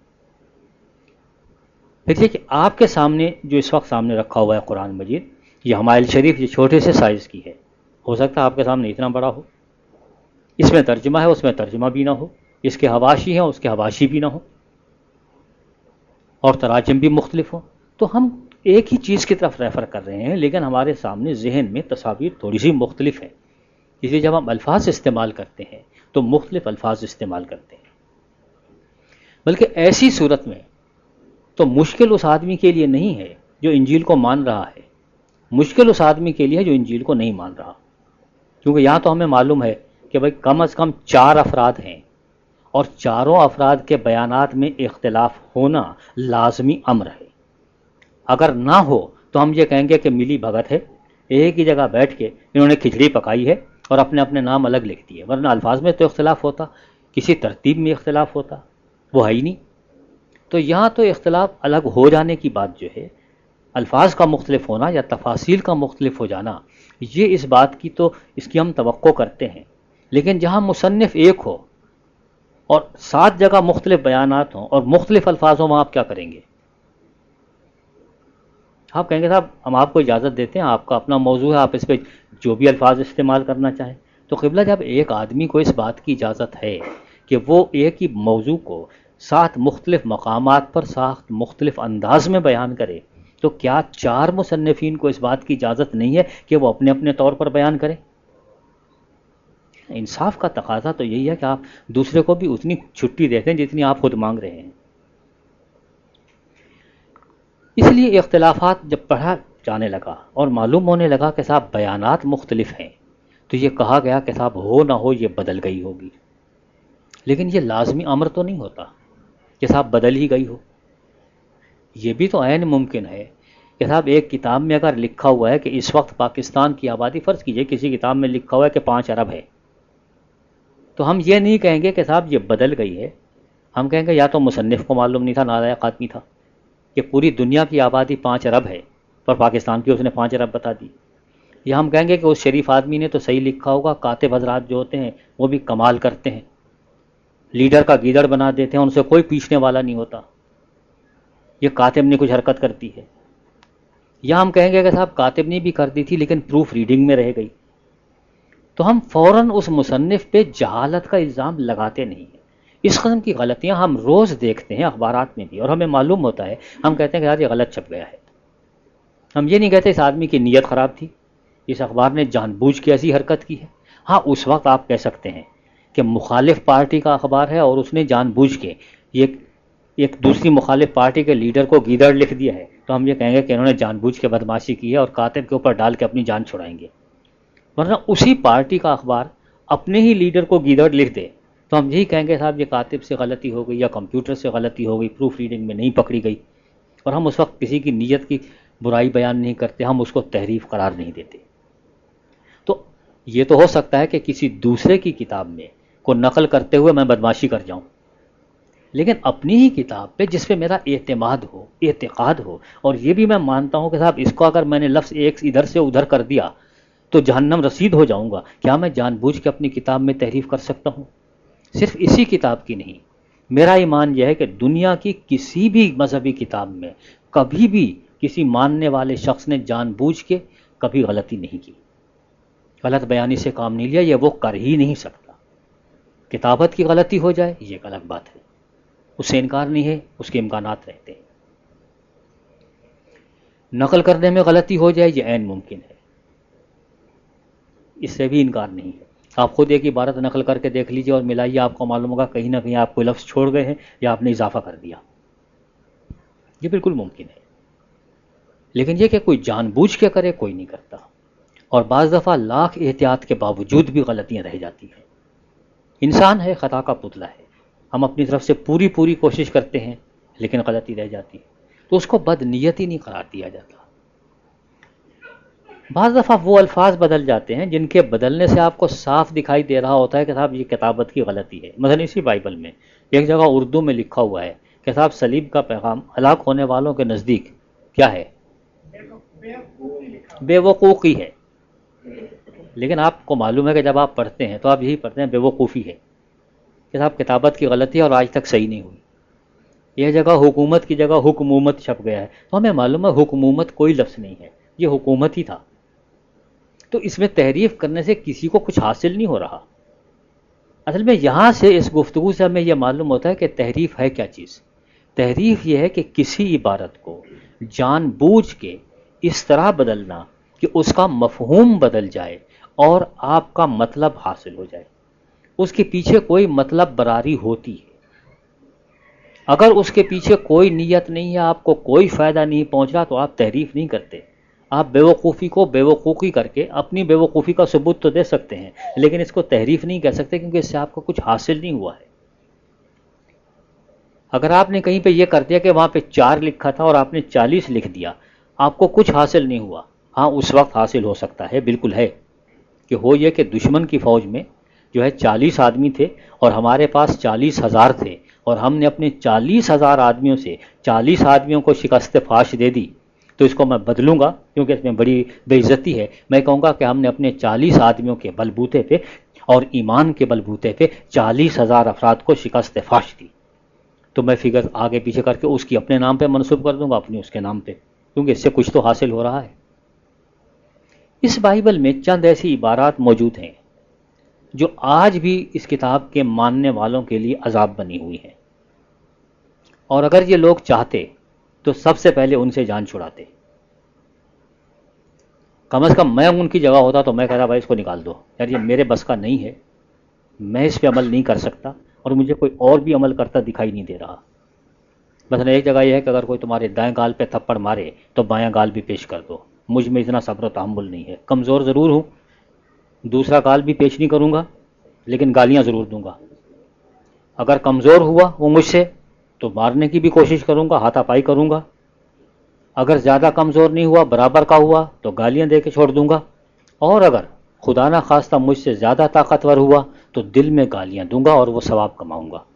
پھر یہ کہ آپ کے سامنے جو اس وقت سامنے رکھا ہوا ہے قرآن مجید، یہ حمائل شریف یہ چھوٹے سے سائز کی ہے. ہو سکتا ہے آپ کے سامنے اتنا بڑا ہو، اس میں ترجمہ ہے اس میں ترجمہ بھی نہ ہو، اس کے حواشی ہیں اس کے حواشی بھی نہ ہو، اور تراجم بھی مختلف ہوں. تو ہم ایک ہی چیز کی طرف ریفر کر رہے ہیں، لیکن ہمارے سامنے ذہن میں تصاویر تھوڑی سی مختلف ہیں. اس لیے جب ہم الفاظ استعمال کرتے ہیں تو مختلف الفاظ استعمال کرتے ہیں. بلکہ ایسی صورت میں تو مشکل اس آدمی کے لیے نہیں ہے جو انجیل کو مان رہا ہے، مشکل اس آدمی کے لیے ہے جو انجیل کو نہیں مان رہا، کیونکہ یہاں تو ہمیں معلوم ہے کہ بھائی کم از کم چار افراد ہیں اور چاروں افراد کے بیانات میں اختلاف ہونا لازمی امر ہے۔ اگر نہ ہو تو ہم یہ کہیں گے کہ ملی بھگت ہے، ایک ہی جگہ بیٹھ کے انہوں نے کھچڑی پکائی ہے اور اپنے اپنے نام الگ لکھ دیے، ورنہ الفاظ میں تو اختلاف ہوتا، کسی ترتیب میں اختلاف ہوتا، وہ ہے ہی نہیں۔ تو یہاں تو اختلاف الگ ہو جانے کی بات جو ہے، الفاظ کا مختلف ہونا یا تفاصیل کا مختلف ہو جانا، یہ اس بات کی تو اس کی ہم توقع کرتے ہیں، لیکن جہاں مصنف ایک ہو اور سات جگہ مختلف بیانات ہوں اور مختلف الفاظ ہوں، وہاں آپ کیا کریں گے؟ آپ کہیں گے صاحب ہم آپ کو اجازت دیتے ہیں، آپ کا اپنا موضوع ہے، آپ اس پہ جو بھی الفاظ استعمال کرنا چاہیں۔ تو قبلہ جب ایک آدمی کو اس بات کی اجازت ہے کہ وہ ایک ہی موضوع کو سات مختلف مقامات پر سات مختلف انداز میں بیان کرے، تو کیا چار مصنفین کو اس بات کی اجازت نہیں ہے کہ وہ اپنے اپنے طور پر بیان کریں؟ انصاف کا تقاضا تو یہی ہے کہ آپ دوسرے کو بھی اتنی چھٹی دیتے ہیں جتنی آپ خود مانگ رہے ہیں۔ اس لیے اختلافات جب پڑھا جانے لگا اور معلوم ہونے لگا کہ صاحب بیانات مختلف ہیں، تو یہ کہا گیا کہ صاحب ہو نہ ہو یہ بدل گئی ہوگی، لیکن یہ لازمی امر تو نہیں ہوتا کہ صاحب بدل ہی گئی ہو۔ یہ بھی تو عین ممکن ہے کہ صاحب ایک کتاب میں اگر لکھا ہوا ہے کہ اس وقت پاکستان کی آبادی، فرض کیجئے کسی کتاب میں لکھا ہوا ہے کہ پانچ ارب ہے، تو ہم یہ نہیں کہیں گے کہ صاحب یہ بدل گئی ہے، ہم کہیں گے یا تو مصنف کو معلوم نہیں تھا، نالائق آدمی تھا، کہ پوری دنیا کی آبادی پانچ ارب ہے پر پاکستان کی اس نے پانچ ارب بتا دی، یا ہم کہیں گے کہ اس شریف آدمی نے تو صحیح لکھا ہوگا، کاتب حضرات جو ہوتے ہیں وہ بھی کمال کرتے ہیں، لیڈر کا گیدڑ بنا دیتے ہیں، ان سے کوئی پیچھنے والا نہیں ہوتا، یہ کاتب نے کچھ حرکت کرتی ہے، یا ہم کہیں گے کہ صاحب کاتب نے بھی کر دی تھی لیکن پروف ریڈنگ میں رہ گئی، تو ہم فوراً اس مصنف پہ جہالت کا الزام لگاتے نہیں ہیں۔ اس قسم کی غلطیاں ہم روز دیکھتے ہیں اخبارات میں بھی، اور ہمیں معلوم ہوتا ہے، ہم کہتے ہیں کہ یار یہ غلط چھپ گیا ہے، ہم یہ نہیں کہتے اس آدمی کی نیت خراب تھی، اس اخبار نے جان بوجھ کے ایسی حرکت کی ہے۔ ہاں اس وقت آپ کہہ سکتے ہیں کہ مخالف پارٹی کا اخبار ہے اور اس نے جان بوجھ کے یہ ایک دوسری مخالف پارٹی کے لیڈر کو گیدڑ لکھ دیا ہے، تو ہم یہ کہیں گے کہ انہوں نے جان بوجھ کے بدماشی کی ہے اور کاتب کے اوپر ڈال کے اپنی جان چھڑائیں گے۔ ورنہ اسی پارٹی کا اخبار اپنے ہی لیڈر کو گیدڑ لکھ دے تو ہم یہی کہیں گے صاحب یہ کاتب سے غلطی ہو گئی یا کمپیوٹر سے غلطی ہو گئی، پروف ریڈنگ میں نہیں پکڑی گئی، اور ہم اس وقت کسی کی نیت کی برائی بیان نہیں کرتے، ہم اس کو تحریف قرار نہیں دیتے۔ تو یہ تو ہو سکتا ہے کہ کسی دوسرے کی کتاب میں کو نقل کرتے ہوئے میں بدماشی کر جاؤں، لیکن اپنی ہی کتاب پہ جس پہ میرا اعتماد ہو، اعتقاد ہو، اور یہ بھی میں مانتا ہوں کہ صاحب اس کو اگر میں نے لفظ ایک ادھر سے ادھر کر دیا تو جہنم رسید ہو جاؤں گا، کیا میں جان بوجھ کے اپنی کتاب میں تحریف کر سکتا ہوں؟ صرف اسی کتاب کی نہیں، میرا ایمان یہ ہے کہ دنیا کی کسی بھی مذہبی کتاب میں کبھی بھی کسی ماننے والے شخص نے جان بوجھ کے کبھی غلطی نہیں کی، غلط بیانی سے کام نہیں لیا، یہ وہ کر ہی نہیں سکتا۔ کتابت کی غلطی ہو جائے یہ ایک الگ بات ہے، اس سے انکار نہیں ہے، اس کے امکانات رہتے ہیں۔ نقل کرنے میں غلطی ہو جائے یہ عین ممکن ہے، اس سے بھی انکار نہیں ہے۔ آپ خود ایک عبارت نقل کر کے دیکھ لیجئے اور ملائیے، آپ کو معلوم ہوگا کہیں نہ کہیں آپ کوئی لفظ چھوڑ گئے ہیں یا آپ نے اضافہ کر دیا، یہ بالکل ممکن ہے۔ لیکن یہ کہ کوئی جان بوجھ کے کرے، کوئی نہیں کرتا، اور بعض دفعہ لاکھ احتیاط کے باوجود بھی غلطیاں رہ جاتی ہیں۔ انسان ہے، خطا کا پتلا ہے، ہم اپنی طرف سے پوری پوری کوشش کرتے ہیں لیکن غلطی رہ جاتی ہے، تو اس کو بد نیتی نہیں قرار دیا جاتا۔ بعض دفعہ وہ الفاظ بدل جاتے ہیں جن کے بدلنے سے آپ کو صاف دکھائی دے رہا ہوتا ہے کہ صاحب یہ کتابت کی غلطی ہے۔ مثلا اسی بائبل میں ایک جگہ اردو میں لکھا ہوا ہے کہ صاحب صلیب کا پیغام ہلاک ہونے والوں کے نزدیک کیا ہے؟ بے وقوفی ہے، لیکن آپ کو معلوم ہے کہ جب آپ پڑھتے ہیں تو آپ یہی پڑھتے ہیں بے وقوفی ہے، کہ صاحب کتابت کی غلطی ہے اور آج تک صحیح نہیں ہوئی۔ یہ جگہ حکومت کی جگہ حکمومت چھپ گیا ہے، تو ہمیں معلوم ہے حکومت کوئی لفظ نہیں ہے، یہ حکومت ہی تھا۔ تو اس میں تحریف کرنے سے کسی کو کچھ حاصل نہیں ہو رہا۔ اصل میں یہاں سے اس گفتگو سے ہمیں یہ معلوم ہوتا ہے کہ تحریف ہے کیا چیز۔ تحریف یہ ہے کہ کسی عبارت کو جان بوجھ کے اس طرح بدلنا کہ اس کا مفہوم بدل جائے اور آپ کا مطلب حاصل ہو جائے، اس کے پیچھے کوئی مطلب براری ہوتی ہے۔ اگر اس کے پیچھے کوئی نیت نہیں ہے، آپ کو کوئی فائدہ نہیں پہنچ رہا، تو آپ تحریف نہیں کرتے. آپ بیوقوفی کو بیوقوفی کر کے اپنی بیوقوفی کا ثبوت تو دے سکتے ہیں، لیکن اس کو تحریف نہیں کہہ سکتے، کیونکہ اس سے آپ کو کچھ حاصل نہیں ہوا ہے. اگر آپ نے کہیں پہ یہ کر دیا کہ وہاں پہ چار لکھا تھا اور آپ نے چالیس لکھ دیا، آپ کو کچھ حاصل نہیں ہوا. ہاں اس وقت حاصل ہو سکتا ہے، بالکل ہے، کہ ہو یہ کہ دشمن کی فوج میں جو ہے چالیس آدمی تھے اور ہمارے پاس چالیس ہزار تھے، اور ہم نے اپنے چالیس ہزار آدمیوں سے چالیس آدمیوں کو شکست فاش دے دی، تو اس کو میں بدلوں گا، کیونکہ اس میں بڑی بے عزتی ہے. میں کہوں گا کہ ہم نے اپنے چالیس آدمیوں کے بلبوتے پہ اور ایمان کے بلبوتے پہ چالیس ہزار افراد کو شکست فاش دی. تو میں فگر آگے پیچھے کر کے اس کی اپنے نام پہ منسوب کر دوں گا، اپنی اس کے نام پہ، کیونکہ اس سے کچھ تو حاصل ہو رہا ہے. اس بائبل میں چند ایسی عبارات موجود ہیں جو آج بھی اس کتاب کے ماننے والوں کے لیے عذاب بنی ہوئی ہیں، اور اگر یہ لوگ چاہتے تو سب سے پہلے ان سے جان چھڑاتے. کم از کم میں ان کی جگہ ہوتا تو میں کہتا بھائی اس کو نکال دو، یار یہ میرے بس کا نہیں ہے، میں اس پہ عمل نہیں کر سکتا، اور مجھے کوئی اور بھی عمل کرتا دکھائی نہیں دے رہا. مثلا ایک جگہ یہ ہے کہ اگر کوئی تمہارے دائیں گال پہ تھپڑ مارے تو بایاں گال بھی پیش کر دو. مجھ میں اتنا صبر و تحمل نہیں ہے، کمزور ضرور ہوں، دوسرا گال بھی پیش نہیں کروں گا، لیکن گالیاں ضرور دوں گا. اگر کمزور ہوا وہ مجھ سے تو مارنے کی بھی کوشش کروں گا، ہاتھا پائی کروں گا. اگر زیادہ کمزور نہیں ہوا، برابر کا ہوا، تو گالیاں دے کے چھوڑ دوں گا. اور اگر خدا نہ خواستہ مجھ سے زیادہ طاقتور ہوا تو دل میں گالیاں دوں گا اور وہ ثواب کماؤں گا.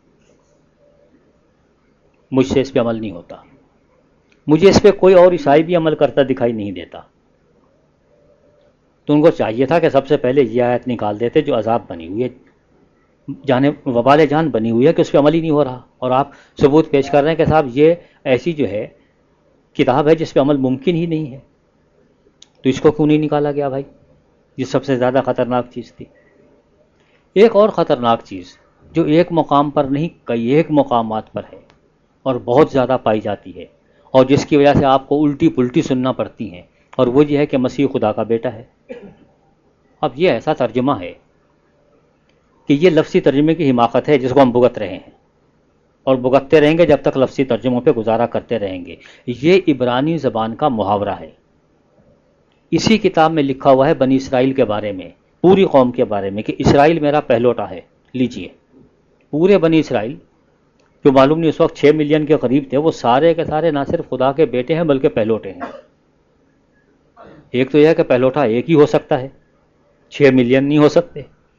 مجھ سے اس پہ عمل نہیں ہوتا. مجھے اس پہ کوئی اور عیسائی بھی عمل کرتا دکھائی نہیں دیتا. تو ان کو چاہیے تھا کہ سب سے پہلے یہ آیت نکال دیتے جو عذاب بنی ہوئی ہے، جانے وبال جان بنی ہوئی ہے، کہ اس پہ عمل ہی نہیں ہو رہا، اور آپ ثبوت پیش کر رہے ہیں کہ صاحب یہ ایسی جو ہے کتاب ہے جس پہ عمل ممکن ہی نہیں ہے. تو اس کو کیوں نہیں نکالا گیا بھائی؟ یہ سب سے زیادہ خطرناک چیز تھی. ایک اور خطرناک چیز جو ایک مقام پر نہیں کئی ایک مقامات پر ہے اور بہت زیادہ پائی جاتی ہے، اور جس کی وجہ سے آپ کو الٹی پلٹی سننا پڑتی ہیں، اور وہ یہ ہے کہ مسیح خدا کا بیٹا ہے. اب یہ ایسا ترجمہ ہے کہ یہ لفظی ترجمے کی حماقت ہے جس کو ہم بھگت رہے ہیں، اور بھگتتے رہیں گے جب تک لفظی ترجموں پہ گزارا کرتے رہیں گے. یہ عبرانی زبان کا محاورہ ہے. اسی کتاب میں لکھا ہوا ہے بنی اسرائیل کے بارے میں، پوری قوم کے بارے میں، کہ اسرائیل میرا پہلوٹا ہے. لیجئے، پورے بنی اسرائیل جو معلوم نہیں اس وقت چھ ملین کے قریب تھے، وہ سارے کے سارے نہ صرف خدا کے بیٹے ہیں بلکہ پہلوٹے ہیں. ایک تو یہ ہے کہ پہلوٹا ایک ہی ہو سکتا ہے، چھ ملین نہیں ہو سکتے.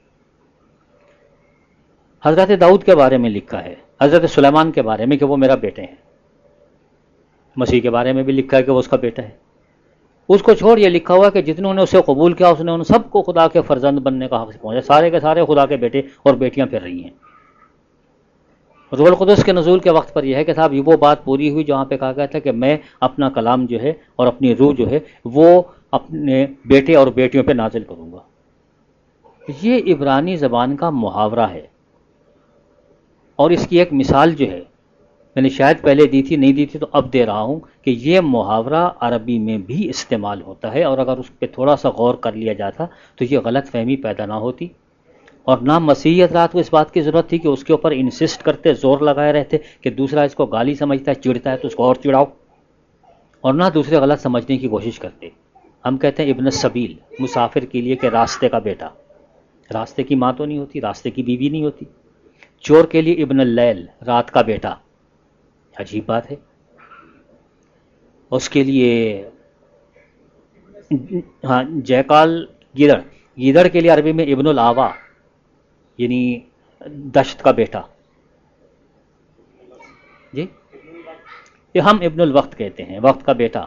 حضرت داؤد کے بارے میں لکھا ہے، حضرت سلیمان کے بارے میں کہ وہ میرا بیٹے ہیں. مسیح کے بارے میں بھی لکھا ہے کہ وہ اس کا بیٹا ہے. اس کو چھوڑ یہ لکھا ہوا کہ جتنوں نے اسے قبول کیا اس نے ان سب کو خدا کے فرزند بننے کا حق سے پہنچا. سارے کے سارے خدا کے بیٹے اور بیٹیاں پھر رہی ہیں. روح القدس کے نزول کے وقت پر یہ ہے کہ صاحب یہ وہ بات پوری ہوئی جہاں پہ کہا گیا تھا کہ میں اپنا کلام جو ہے اور اپنی روح جو ہے وہ اپنے بیٹے اور بیٹیوں پہ نازل کروں گا. یہ عبرانی زبان کا محاورہ ہے، اور اس کی ایک مثال جو ہے میں نے شاید پہلے دی تھی، نہیں دی تھی تو اب دے رہا ہوں، کہ یہ محاورہ عربی میں بھی استعمال ہوتا ہے، اور اگر اس پہ تھوڑا سا غور کر لیا جاتا تو یہ غلط فہمی پیدا نہ ہوتی. اور نہ مسیحی حضرات کو اس بات کی ضرورت تھی کہ اس کے اوپر انسسٹ کرتے، زور لگائے رہتے کہ دوسرا اس کو گالی سمجھتا ہے، چڑھتا ہے تو اس کو اور چڑھاؤ، اور نہ دوسرے غلط سمجھنے کی کوشش کرتے. ہم کہتے ہیں ابن السبیل، مسافر کے لیے کہ راستے کا بیٹا. راستے کی ماں تو نہیں ہوتی، راستے کی بیوی نہیں ہوتی. چور کے لیے ابن اللیل، رات کا بیٹا. عجیب بات ہے. اس کے لیے ہاں جیکال، گیدڑ، گیدڑ کے لیے عربی میں ابن الاوا، یعنی دشت کا بیٹا. جی یہ ہم ابن الوقت کہتے ہیں، وقت کا بیٹا.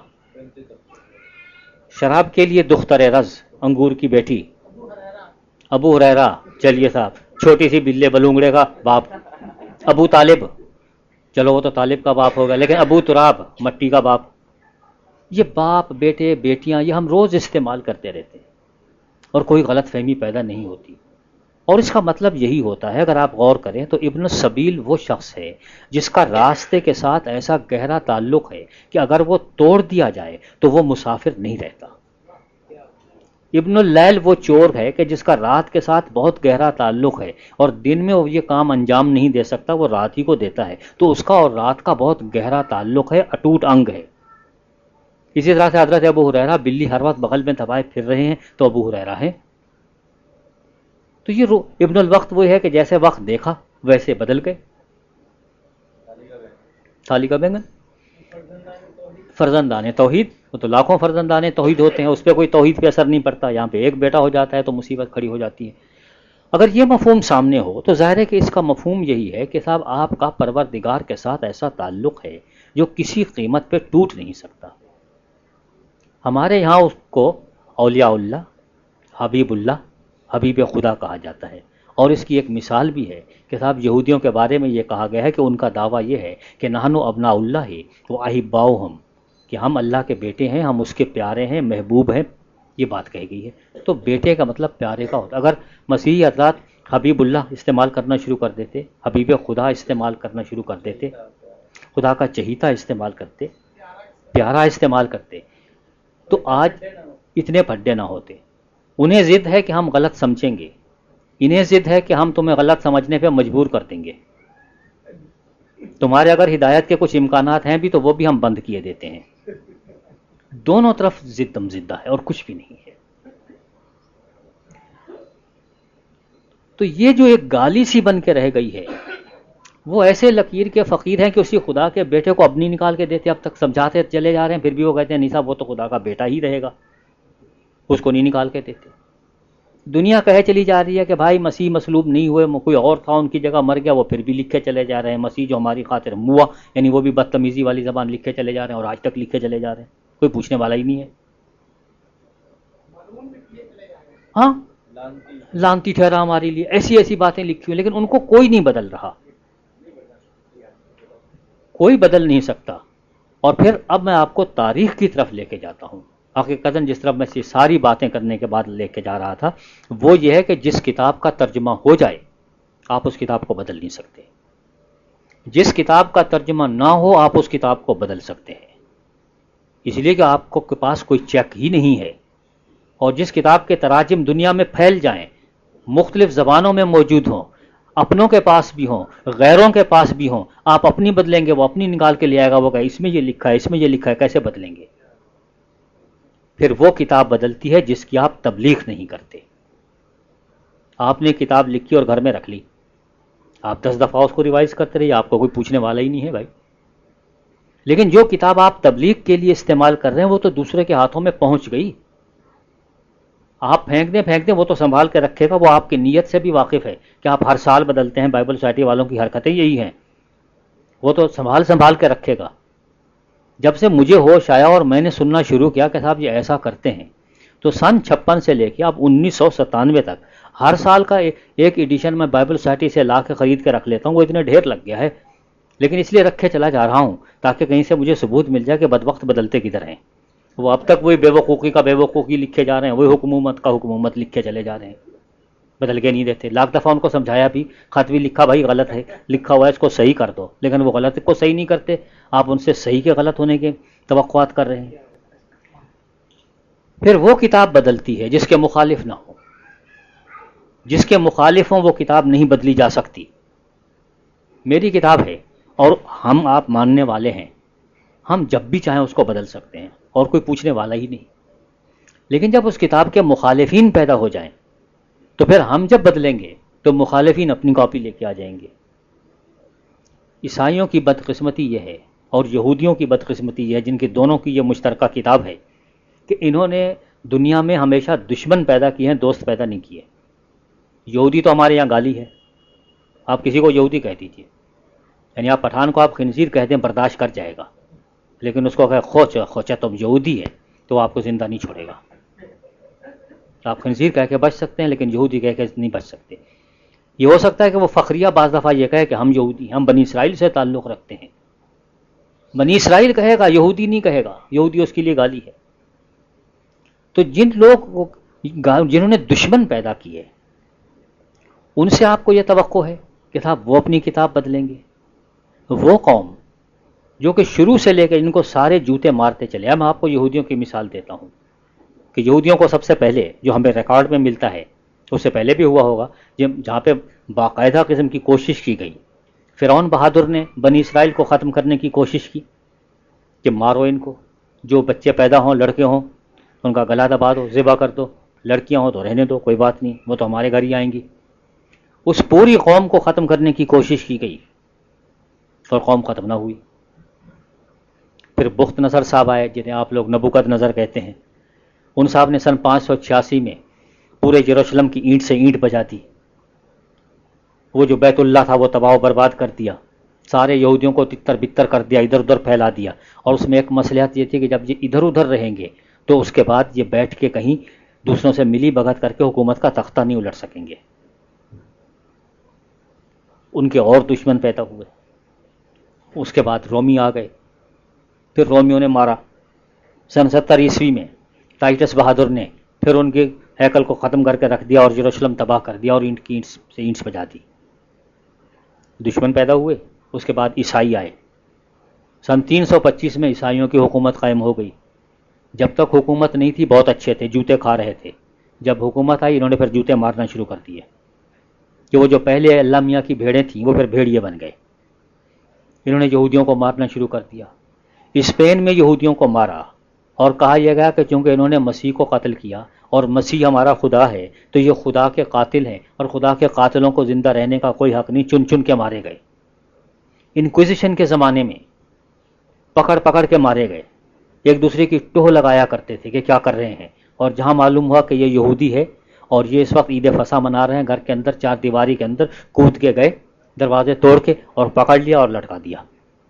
شراب کے لیے دختر رز، انگور کی بیٹی. ابو ہریرہ، چلیے صاحب، چھوٹی سی بلے بلونگڑے کا باپ. ابو طالب، چلو وہ تو طالب کا باپ ہوگا، لیکن ابو تراب، مٹی کا باپ. یہ باپ، بیٹے، بیٹیاں، یہ ہم روز استعمال کرتے رہتے ہیں اور کوئی غلط فہمی پیدا نہیں ہوتی. اور اس کا مطلب یہی ہوتا ہے، اگر آپ غور کریں تو ابن السبیل وہ شخص ہے جس کا راستے کے ساتھ ایسا گہرا تعلق ہے کہ اگر وہ توڑ دیا جائے تو وہ مسافر نہیں رہتا. ابن اللیل وہ چور ہے کہ جس کا رات کے ساتھ بہت گہرا تعلق ہے اور دن میں وہ یہ کام انجام نہیں دے سکتا، وہ رات ہی کو دیتا ہے، تو اس کا اور رات کا بہت گہرا تعلق ہے، اٹوٹ انگ ہے۔ اسی طرح سے حضرت ابو ہریرہ بلی ہر وقت بغل میں دبائے پھر رہے ہیں تو ابو ہریرہ ہے۔ تو یہ ابن الوقت وہ ہے کہ جیسے وقت دیکھا ویسے بدل گئے۔ تھالی کا بینگن، فرزندان توحید، وہ تو لاکھوں فرزندان توحید ہوتے ہیں، اس پہ کوئی توحید پہ اثر نہیں پڑتا، یہاں پہ ایک بیٹا ہو جاتا ہے تو مصیبت کھڑی ہو جاتی ہے۔ اگر یہ مفہوم سامنے ہو تو ظاہر ہے کہ اس کا مفہوم یہی ہے کہ صاحب آپ کا پروردگار کے ساتھ ایسا تعلق ہے جو کسی قیمت پہ ٹوٹ نہیں سکتا۔ ہمارے یہاں اس کو اولیاء اللہ، حبیب اللہ، حبیب خدا کہا جاتا ہے، اور اس کی ایک مثال بھی ہے کہ صاحب یہودیوں کے بارے میں یہ کہا گیا ہے کہ ان کا دعویٰ یہ ہے کہ نحنو ابناء اللہ و احباؤہم، کہ ہم اللہ کے بیٹے ہیں، ہم اس کے پیارے ہیں، محبوب ہیں، یہ بات کہی گئی ہے۔ تو بیٹے کا مطلب پیارے کا ہوتا ہے۔ اگر مسیحی حضرات حبیب اللہ استعمال کرنا شروع کر دیتے، حبیب خدا استعمال کرنا شروع کر دیتے، خدا کا چہیتا استعمال کرتے، پیارا استعمال کرتے، تو آج اتنے پھڈے نہ ہوتے۔ انہیں ضد ہے کہ ہم غلط سمجھیں گے، انہیں ضد ہے کہ ہم تمہیں غلط سمجھنے پہ مجبور کر دیں گے، تمہارے اگر ہدایت کے کچھ امکانات ہیں بھی تو وہ بھی ہم بند کیے دیتے ہیں۔ دونوں طرف ضد تم زدہ ہے اور کچھ بھی نہیں ہے۔ تو یہ جو ایک گالی سی بن کے رہ گئی ہے، وہ ایسے لکیر کے فقیر ہیں کہ اسی خدا کے بیٹے کو اب نہیں نکال کے دیتے، اب تک سمجھاتے چلے جا رہے ہیں، پھر بھی وہ کہتے ہیں نہیں صاحب وہ تو خدا کا بیٹا ہی رہے گا، اس کو نہیں نکال کے دیتے۔ دنیا کہے چلی جا رہی ہے کہ بھائی مسیح مصلوب نہیں ہوئے، کوئی اور تھا ان کی جگہ مر گیا، وہ پھر بھی لکھے چلے جا رہے ہیں مسیح جو ہماری خاطر موا، یعنی وہ بھی بدتمیزی والی زبان لکھے چلے جا رہے ہیں اور آج تک لکھے چلے جا رہے ہیں، کوئی پوچھنے والا ہی نہیں ہے۔ ہاں لانتی ٹھہرا ہمارے لیے، ایسی ایسی باتیں لکھی ہوئی، لیکن ان کو کوئی نہیں بدل رہا، کوئی بدل نہیں سکتا۔ اور پھر اب میں آپ کو تاریخ کی طرف لے کے جاتا ہوں، حقیقتاً جس طرف میں یہ ساری باتیں کرنے کے بعد لے کے جا رہا تھا وہ یہ ہے کہ جس کتاب کا ترجمہ ہو جائے آپ اس کتاب کو بدل نہیں سکتے، جس کتاب کا ترجمہ نہ ہو آپ اس کتاب کو بدل سکتے ہیں، اس لیے کہ آپ کو پاس کوئی چیک ہی نہیں ہے۔ اور جس کتاب کے تراجم دنیا میں پھیل جائیں، مختلف زبانوں میں موجود ہوں، اپنوں کے پاس بھی ہوں، غیروں کے پاس بھی ہوں، آپ اپنی بدلیں گے وہ اپنی نکال کے لے آئے گا، وہ کہ اس میں یہ لکھا ہے، اس میں یہ لکھا ہے، کیسے بدلیں گے؟ پھر وہ کتاب بدلتی ہے جس کی آپ تبلیغ نہیں کرتے۔ آپ نے کتاب لکھی اور گھر میں رکھ لی، آپ دس دفعہ اس کو ریوائز کرتے رہیے، آپ کو کوئی پوچھنے والا ہی نہیں ہے بھائی۔ لیکن جو کتاب آپ تبلیغ کے لیے استعمال کر رہے ہیں وہ تو دوسرے کے ہاتھوں میں پہنچ گئی، آپ پھینک دیں پھینک دیں وہ تو سنبھال کے رکھے گا، وہ آپ کی نیت سے بھی واقف ہے کہ آپ ہر سال بدلتے ہیں، بائبل سوسائٹی والوں کی حرکتیں یہی ہیں، وہ تو سنبھال سنبھال کے رکھے گا۔ جب سے مجھے ہوش آیا اور میں نے سننا شروع کیا کہ صاحب یہ ایسا کرتے ہیں، تو سن چھپن سے لے کے اب انیس سو ستانوے تک ہر سال کا ایک ایڈیشن میں بائبل سوسائٹی سے لا کے خرید کے رکھ لیتا ہوں، وہ اتنے ڈھیر لگ گیا ہے، لیکن اس لیے رکھے چلا جا رہا ہوں تاکہ کہیں سے مجھے ثبوت مل جائے کہ بدوقت بدلتے کدھر ہیں۔ وہ اب تک وہی بے وقوفی کا بے وقوفی لکھے جا رہے ہیں، وہی حکومت کا حکومت لکھے چلے جا رہے ہیں، بدل کے نہیں دیتے۔ لاکھ دفعہ ان کو سمجھایا بھی، خط بھی لکھا بھائی غلط ہے، لکھا ہوا ہے اس کو صحیح کر دو، لیکن وہ غلط کو صحیح نہیں کرتے، آپ ان سے صحیح کے غلط ہونے کے توقعات کر رہے ہیں۔ پھر وہ کتاب بدلتی ہے جس کے مخالف نہ ہو، جس کے مخالف ہوں وہ کتاب نہیں بدلی جا سکتی۔ میری کتاب ہے اور ہم آپ ماننے والے ہیں، ہم جب بھی چاہیں اس کو بدل سکتے ہیں اور کوئی پوچھنے والا ہی نہیں، لیکن جب اس کتاب کے مخالفین پیدا ہو جائیں تو پھر ہم جب بدلیں گے تو مخالفین اپنی کاپی لے کے آ جائیں گے۔ عیسائیوں کی بدقسمتی یہ ہے اور یہودیوں کی بدقسمتی یہ ہے، جن کی دونوں کی یہ مشترکہ کتاب ہے، کہ انہوں نے دنیا میں ہمیشہ دشمن پیدا کیے ہیں، دوست پیدا نہیں کیے۔ یہودی تو ہمارے یہاں گالی ہے، آپ کسی کو یہودی کہہ دیجیے، یعنی آپ پٹھان کو آپ خنزیر کہہ دیں برداشت کر جائے گا، لیکن اس کو کہ خوچ خوچا تم یہودی ہے تو وہ آپ کو زندہ نہیں چھوڑے گا۔ آپ خنزیر کہہ کے بچ سکتے ہیں لیکن یہودی کہہ کے نہیں بچ سکتے۔ یہ ہو سکتا ہے کہ وہ فخریہ بعض دفعہ یہ کہے کہ ہم یہودی، ہم بنی اسرائیل سے تعلق رکھتے ہیں، بنی اسرائیل کہے گا، یہودی نہیں کہے گا، یہودی اس کے لیے گالی ہے۔ تو جن لوگ جنہوں نے دشمن پیدا کیے ان سے آپ کو یہ توقع ہے کہ صاحب وہ اپنی کتاب بدلیں گے؟ وہ قوم جو کہ شروع سے لے کے ان کو سارے جوتے مارتے چلے، میں آپ کو یہودیوں کی مثال دیتا ہوں، کہ یہودیوں کو سب سے پہلے جو ہمیں ریکارڈ میں ملتا ہے، اس سے پہلے بھی ہوا ہوگا، جہاں پہ باقاعدہ قسم کی کوشش کی گئی، فرعون بہادر نے بنی اسرائیل کو ختم کرنے کی کوشش کی کہ مارو ان کو، جو بچے پیدا ہوں لڑکے ہوں ان کا گلا دبا دو، ذبح کر دو، لڑکیاں ہوں تو رہنے دو، کوئی بات نہیں، وہ تو ہمارے گھر ہی آئیں گی۔ اس پوری قوم کو ختم کرنے کی کوشش کی گئی اور قوم ختم نہ ہوئی۔ پھر بخت نصر صاحب آئے، جنہیں آپ لوگ نبوکد نظر کہتے ہیں، ان صاحب نے سن پانچ سو چھیاسی میں پورے یروشلم کی اینٹ سے اینٹ بجا دی، وہ جو بیت اللہ تھا وہ تباہ و برباد کر دیا، سارے یہودیوں کو تتر بتر کر دیا، ادھر ادھر پھیلا دیا۔ اور اس میں ایک مصلحت یہ تھی کہ جب یہ ادھر ادھر رہیں گے تو اس کے بعد یہ بیٹھ کے کہیں دوسروں سے ملی بھگت کر کے حکومت کا تختہ نہیں الٹ سکیں گے۔ ان کے اور دشمن پیدا ہوئے، اس کے بعد رومی آ گئے، پھر رومیوں نے مارا۔ سن ستر عیسوی میں ٹائٹس بہادر نے پھر ان کے ہیکل کو ختم کر کے رکھ دیا اور یروشلم تباہ کر دیا اور اینٹ کی اینٹ سے اینٹس بجا دی۔ دشمن پیدا ہوئے۔ اس کے بعد عیسائی آئے، سن تین سو پچیس میں عیسائیوں کی حکومت قائم ہو گئی۔ جب تک حکومت نہیں تھی بہت اچھے تھے، جوتے کھا رہے تھے۔ جب حکومت آئی انہوں نے پھر جوتے مارنا شروع کر دیے کہ وہ جو پہلے اللہ میاں کی بھیڑیں تھیں وہ پھر بھیڑیے بن گئے۔ انہوں نے یہودیوں کو مارنا شروع کر دیا۔ اسپین میں یہودیوں کو مارا اور کہا یہ گیا کہ چونکہ انہوں نے مسیح کو قتل کیا اور مسیح ہمارا خدا ہے تو یہ خدا کے قاتل ہیں، اور خدا کے قاتلوں کو زندہ رہنے کا کوئی حق نہیں، چن چن کے مارے گئے۔ انکوزیشن کے زمانے میں پکڑ پکڑ کے مارے گئے، ایک دوسرے کی ٹوہ لگایا کرتے تھے کہ کیا کر رہے ہیں، اور جہاں معلوم ہوا کہ یہ یہودی ہے اور یہ اس وقت عید فصح منا رہے ہیں، گھر کے اندر چار دیواری کے اندر کود کے گئے، دروازے توڑ کے اور پکڑ لیا اور لٹکا دیا۔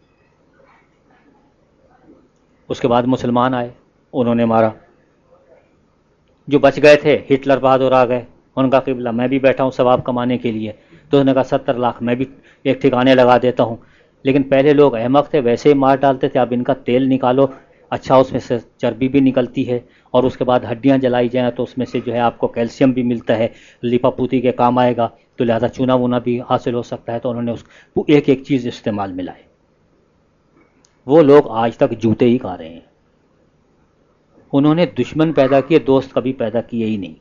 اس کے بعد مسلمان آئے، انہوں نے مارا۔ جو بچ گئے تھے ہٹلر بہادر آ گئے، ان کا قبلہ میں بھی بیٹھا ہوں ثواب کمانے کے لیے، تو انہوں نے کہا ستر لاکھ میں بھی ایک ٹھکانے لگا دیتا ہوں۔ لیکن پہلے لوگ احمق تھے، ویسے ہی مار ڈالتے تھے، اب ان کا تیل نکالو، اچھا اس میں سے چربی بھی نکلتی ہے، اور اس کے بعد ہڈیاں جلائی جائیں تو اس میں سے جو ہے آپ کو کیلشیم بھی ملتا ہے، لیپا پوتی کے کام آئے گا، تو لہذا چونا وونا بھی حاصل ہو سکتا ہے۔ تو انہوں نے اس ایک ایک چیز استعمال میں لائے۔ وہ لوگ آج تک جوتے ہی کھا رہے ہیں۔ انہوں نے دشمن پیدا کیے، دوست کبھی پیدا کیے ہی نہیں۔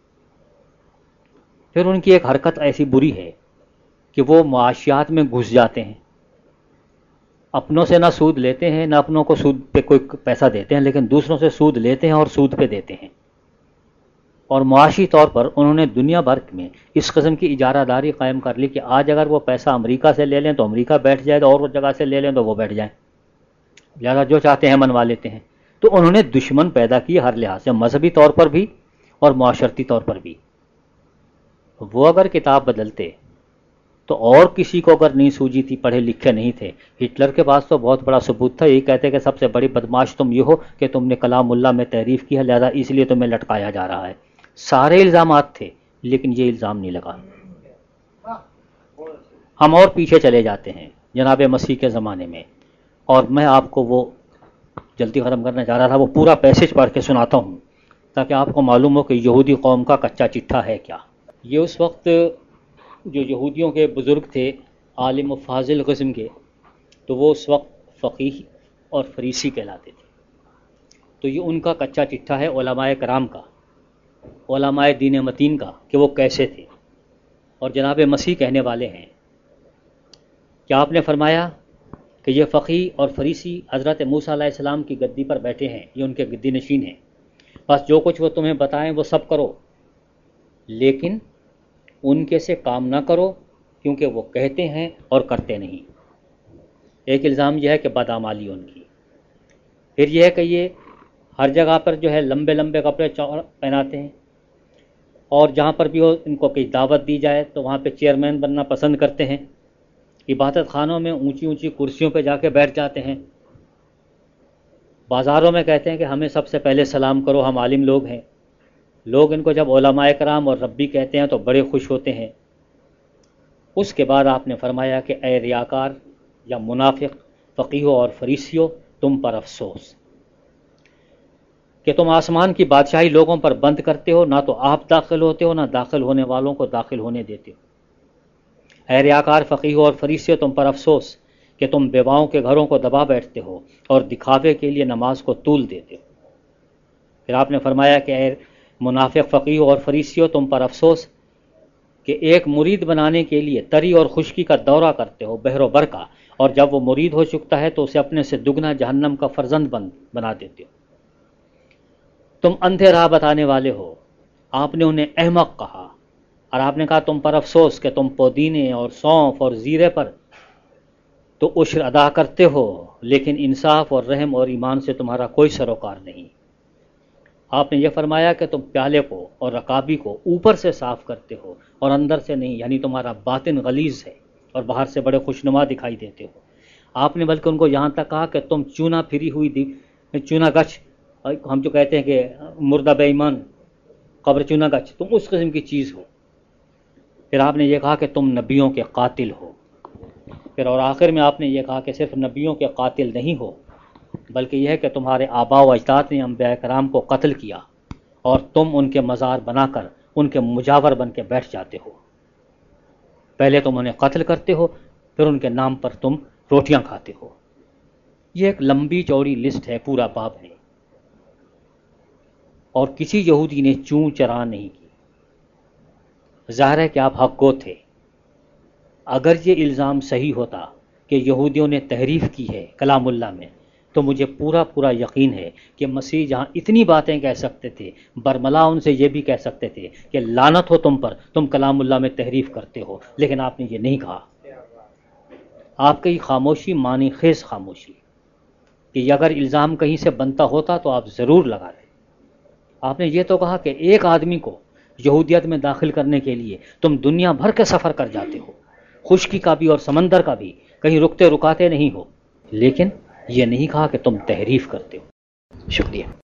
پھر ان کی ایک حرکت ایسی بری ہے کہ وہ معاشیات میں گھس جاتے ہیں، اپنوں سے نہ سود لیتے ہیں نہ اپنوں کو سود پہ کوئی پیسہ دیتے ہیں، لیکن دوسروں سے سود لیتے ہیں اور سود پہ دیتے ہیں۔ اور معاشی طور پر انہوں نے دنیا بھر میں اس قسم کی اجارہ داری قائم کر لی کہ آج اگر وہ پیسہ امریکہ سے لے لیں تو امریکہ بیٹھ جائے، اور وہ جگہ سے لے لیں تو وہ بیٹھ جائیں، لہٰذا جو چاہتے ہیں منوا لیتے ہیں۔ تو انہوں نے دشمن پیدا کیے ہر لحاظ سے، مذہبی طور پر بھی اور معاشرتی طور پر بھی۔ وہ اگر کتاب بدلتے تو اور کسی کو اگر نہیں سوجی تھی، پڑھے لکھے نہیں تھے، ہٹلر کے پاس تو بہت بڑا ثبوت تھا، یہی کہتے کہ سب سے بڑی بدماش تم یہ ہو کہ تم نے کلام اللہ میں تحریف کی ہے، لہذا اس لیے تمہیں لٹکایا جا رہا ہے۔ سارے الزامات تھے لیکن یہ الزام نہیں لگا۔ ہم اور پیچھے چلے جاتے ہیں جناب مسیح کے زمانے میں، اور میں آپ کو وہ جلدی ختم کرنا چاہ رہا تھا، وہ پورا پیسج پڑھ کے سناتا ہوں تاکہ آپ کو معلوم ہو کہ یہودی قوم کا کچا چٹھا ہے کیا۔ یہ اس وقت جو یہودیوں کے بزرگ تھے عالم و فاضل قسم کے، تو وہ اس وقت فقیہ اور فریسی کہلاتے تھے۔ تو یہ ان کا کچا چٹھا ہے علماء کرام کا، علماء دین متین کا، کہ وہ کیسے تھے۔ اور جناب مسیح کہنے والے ہیں کہ آپ نے فرمایا کہ یہ فقیہ اور فریسی حضرت موسیٰ علیہ السلام کی گدی پر بیٹھے ہیں، یہ ان کے گدی نشین ہیں، بس جو کچھ وہ تمہیں بتائیں وہ سب کرو، لیکن ان کے سے کام نہ کرو کیونکہ وہ کہتے ہیں اور کرتے نہیں۔ ایک الزام یہ ہے کہ بدعمالی ان کی۔ پھر یہ ہے کہ یہ ہر جگہ پر جو ہے لمبے لمبے کپڑے پہناتے ہیں، اور جہاں پر بھی ہو ان کو کہیں دعوت دی جائے تو وہاں پہ چیئرمین بننا پسند کرتے ہیں، عبادت خانوں میں اونچی اونچی کرسیوں پہ جا کے بیٹھ جاتے ہیں، بازاروں میں کہتے ہیں کہ ہمیں سب سے پہلے سلام کرو، ہم عالم لوگ ہیں۔ لوگ ان کو جب علماء کرام اور ربی کہتے ہیں تو بڑے خوش ہوتے ہیں۔ اس کے بعد آپ نے فرمایا کہ اے ریاکار یا منافق فقیہو اور فریسیو، تم پر افسوس کہ تم آسمان کی بادشاہی لوگوں پر بند کرتے ہو، نہ تو آپ داخل ہوتے ہو نہ داخل ہونے والوں کو داخل ہونے دیتے ہو۔ اے ریاکار فقیہو اور فریسیو، تم پر افسوس کہ تم بیواؤں کے گھروں کو دبا بیٹھتے ہو اور دکھاوے کے لیے نماز کو طول دیتے ہو۔ پھر آپ نے فرمایا کہ اے منافق فقیہوں اور فریسیوں، تم پر افسوس کہ ایک مرید بنانے کے لیے تری اور خشکی کا دورہ کرتے ہو، بحر و بر کا، اور جب وہ مرید ہو چکتا ہے تو اسے اپنے سے دگنا جہنم کا فرزند بن بنا دیتے ہو۔ تم اندھے راہ بتانے والے ہو۔ آپ نے انہیں احمق کہا، اور آپ نے کہا تم پر افسوس کہ تم پودینے اور سونف اور زیرے پر تو عشر ادا کرتے ہو، لیکن انصاف اور رحم اور ایمان سے تمہارا کوئی سروکار نہیں۔ آپ نے یہ فرمایا کہ تم پیالے کو اور رکابی کو اوپر سے صاف کرتے ہو اور اندر سے نہیں، یعنی تمہارا باطن غلیظ ہے اور باہر سے بڑے خوشنما دکھائی دیتے ہو۔ آپ نے بلکہ ان کو یہاں تک کہا کہ تم چونا پھری ہوئی دی چونا گچھ، ہم جو کہتے ہیں کہ مردہ بے ایمان قبر چونا گچھ، تم اس قسم کی چیز ہو۔ پھر آپ نے یہ کہا کہ تم نبیوں کے قاتل ہو۔ پھر اور آخر میں آپ نے یہ کہا کہ صرف نبیوں کے قاتل نہیں ہو، بلکہ یہ ہے کہ تمہارے آباء و اجداد نے انبیاء کرام کو قتل کیا اور تم ان کے مزار بنا کر ان کے مجاور بن کے بیٹھ جاتے ہو۔ پہلے تم انہیں قتل کرتے ہو، پھر ان کے نام پر تم روٹیاں کھاتے ہو۔ یہ ایک لمبی چوڑی لسٹ ہے، پورا باب ہے، اور کسی یہودی نے چوں چرا نہیں کی۔ ظاہر ہے کہ آپ حق گو تھے۔ اگر یہ الزام صحیح ہوتا کہ یہودیوں نے تحریف کی ہے کلام اللہ میں، تو مجھے پورا پورا یقین ہے کہ مسیح جہاں اتنی باتیں کہہ سکتے تھے، برملا ان سے یہ بھی کہہ سکتے تھے کہ لعنت ہو تم پر، تم کلام اللہ میں تحریف کرتے ہو، لیکن آپ نے یہ نہیں کہا۔ آپ کی خاموشی معنی خیز خاموشی، کہ اگر الزام کہیں سے بنتا ہوتا تو آپ ضرور لگا رہے۔ آپ نے یہ تو کہا کہ ایک آدمی کو یہودیت میں داخل کرنے کے لیے تم دنیا بھر کے سفر کر جاتے ہو، خشکی کا بھی اور سمندر کا بھی، کہیں رکتے رکاتے نہیں ہو، لیکن یہ نہیں کہا کہ تم تحریف کرتے ہو۔ شکریہ۔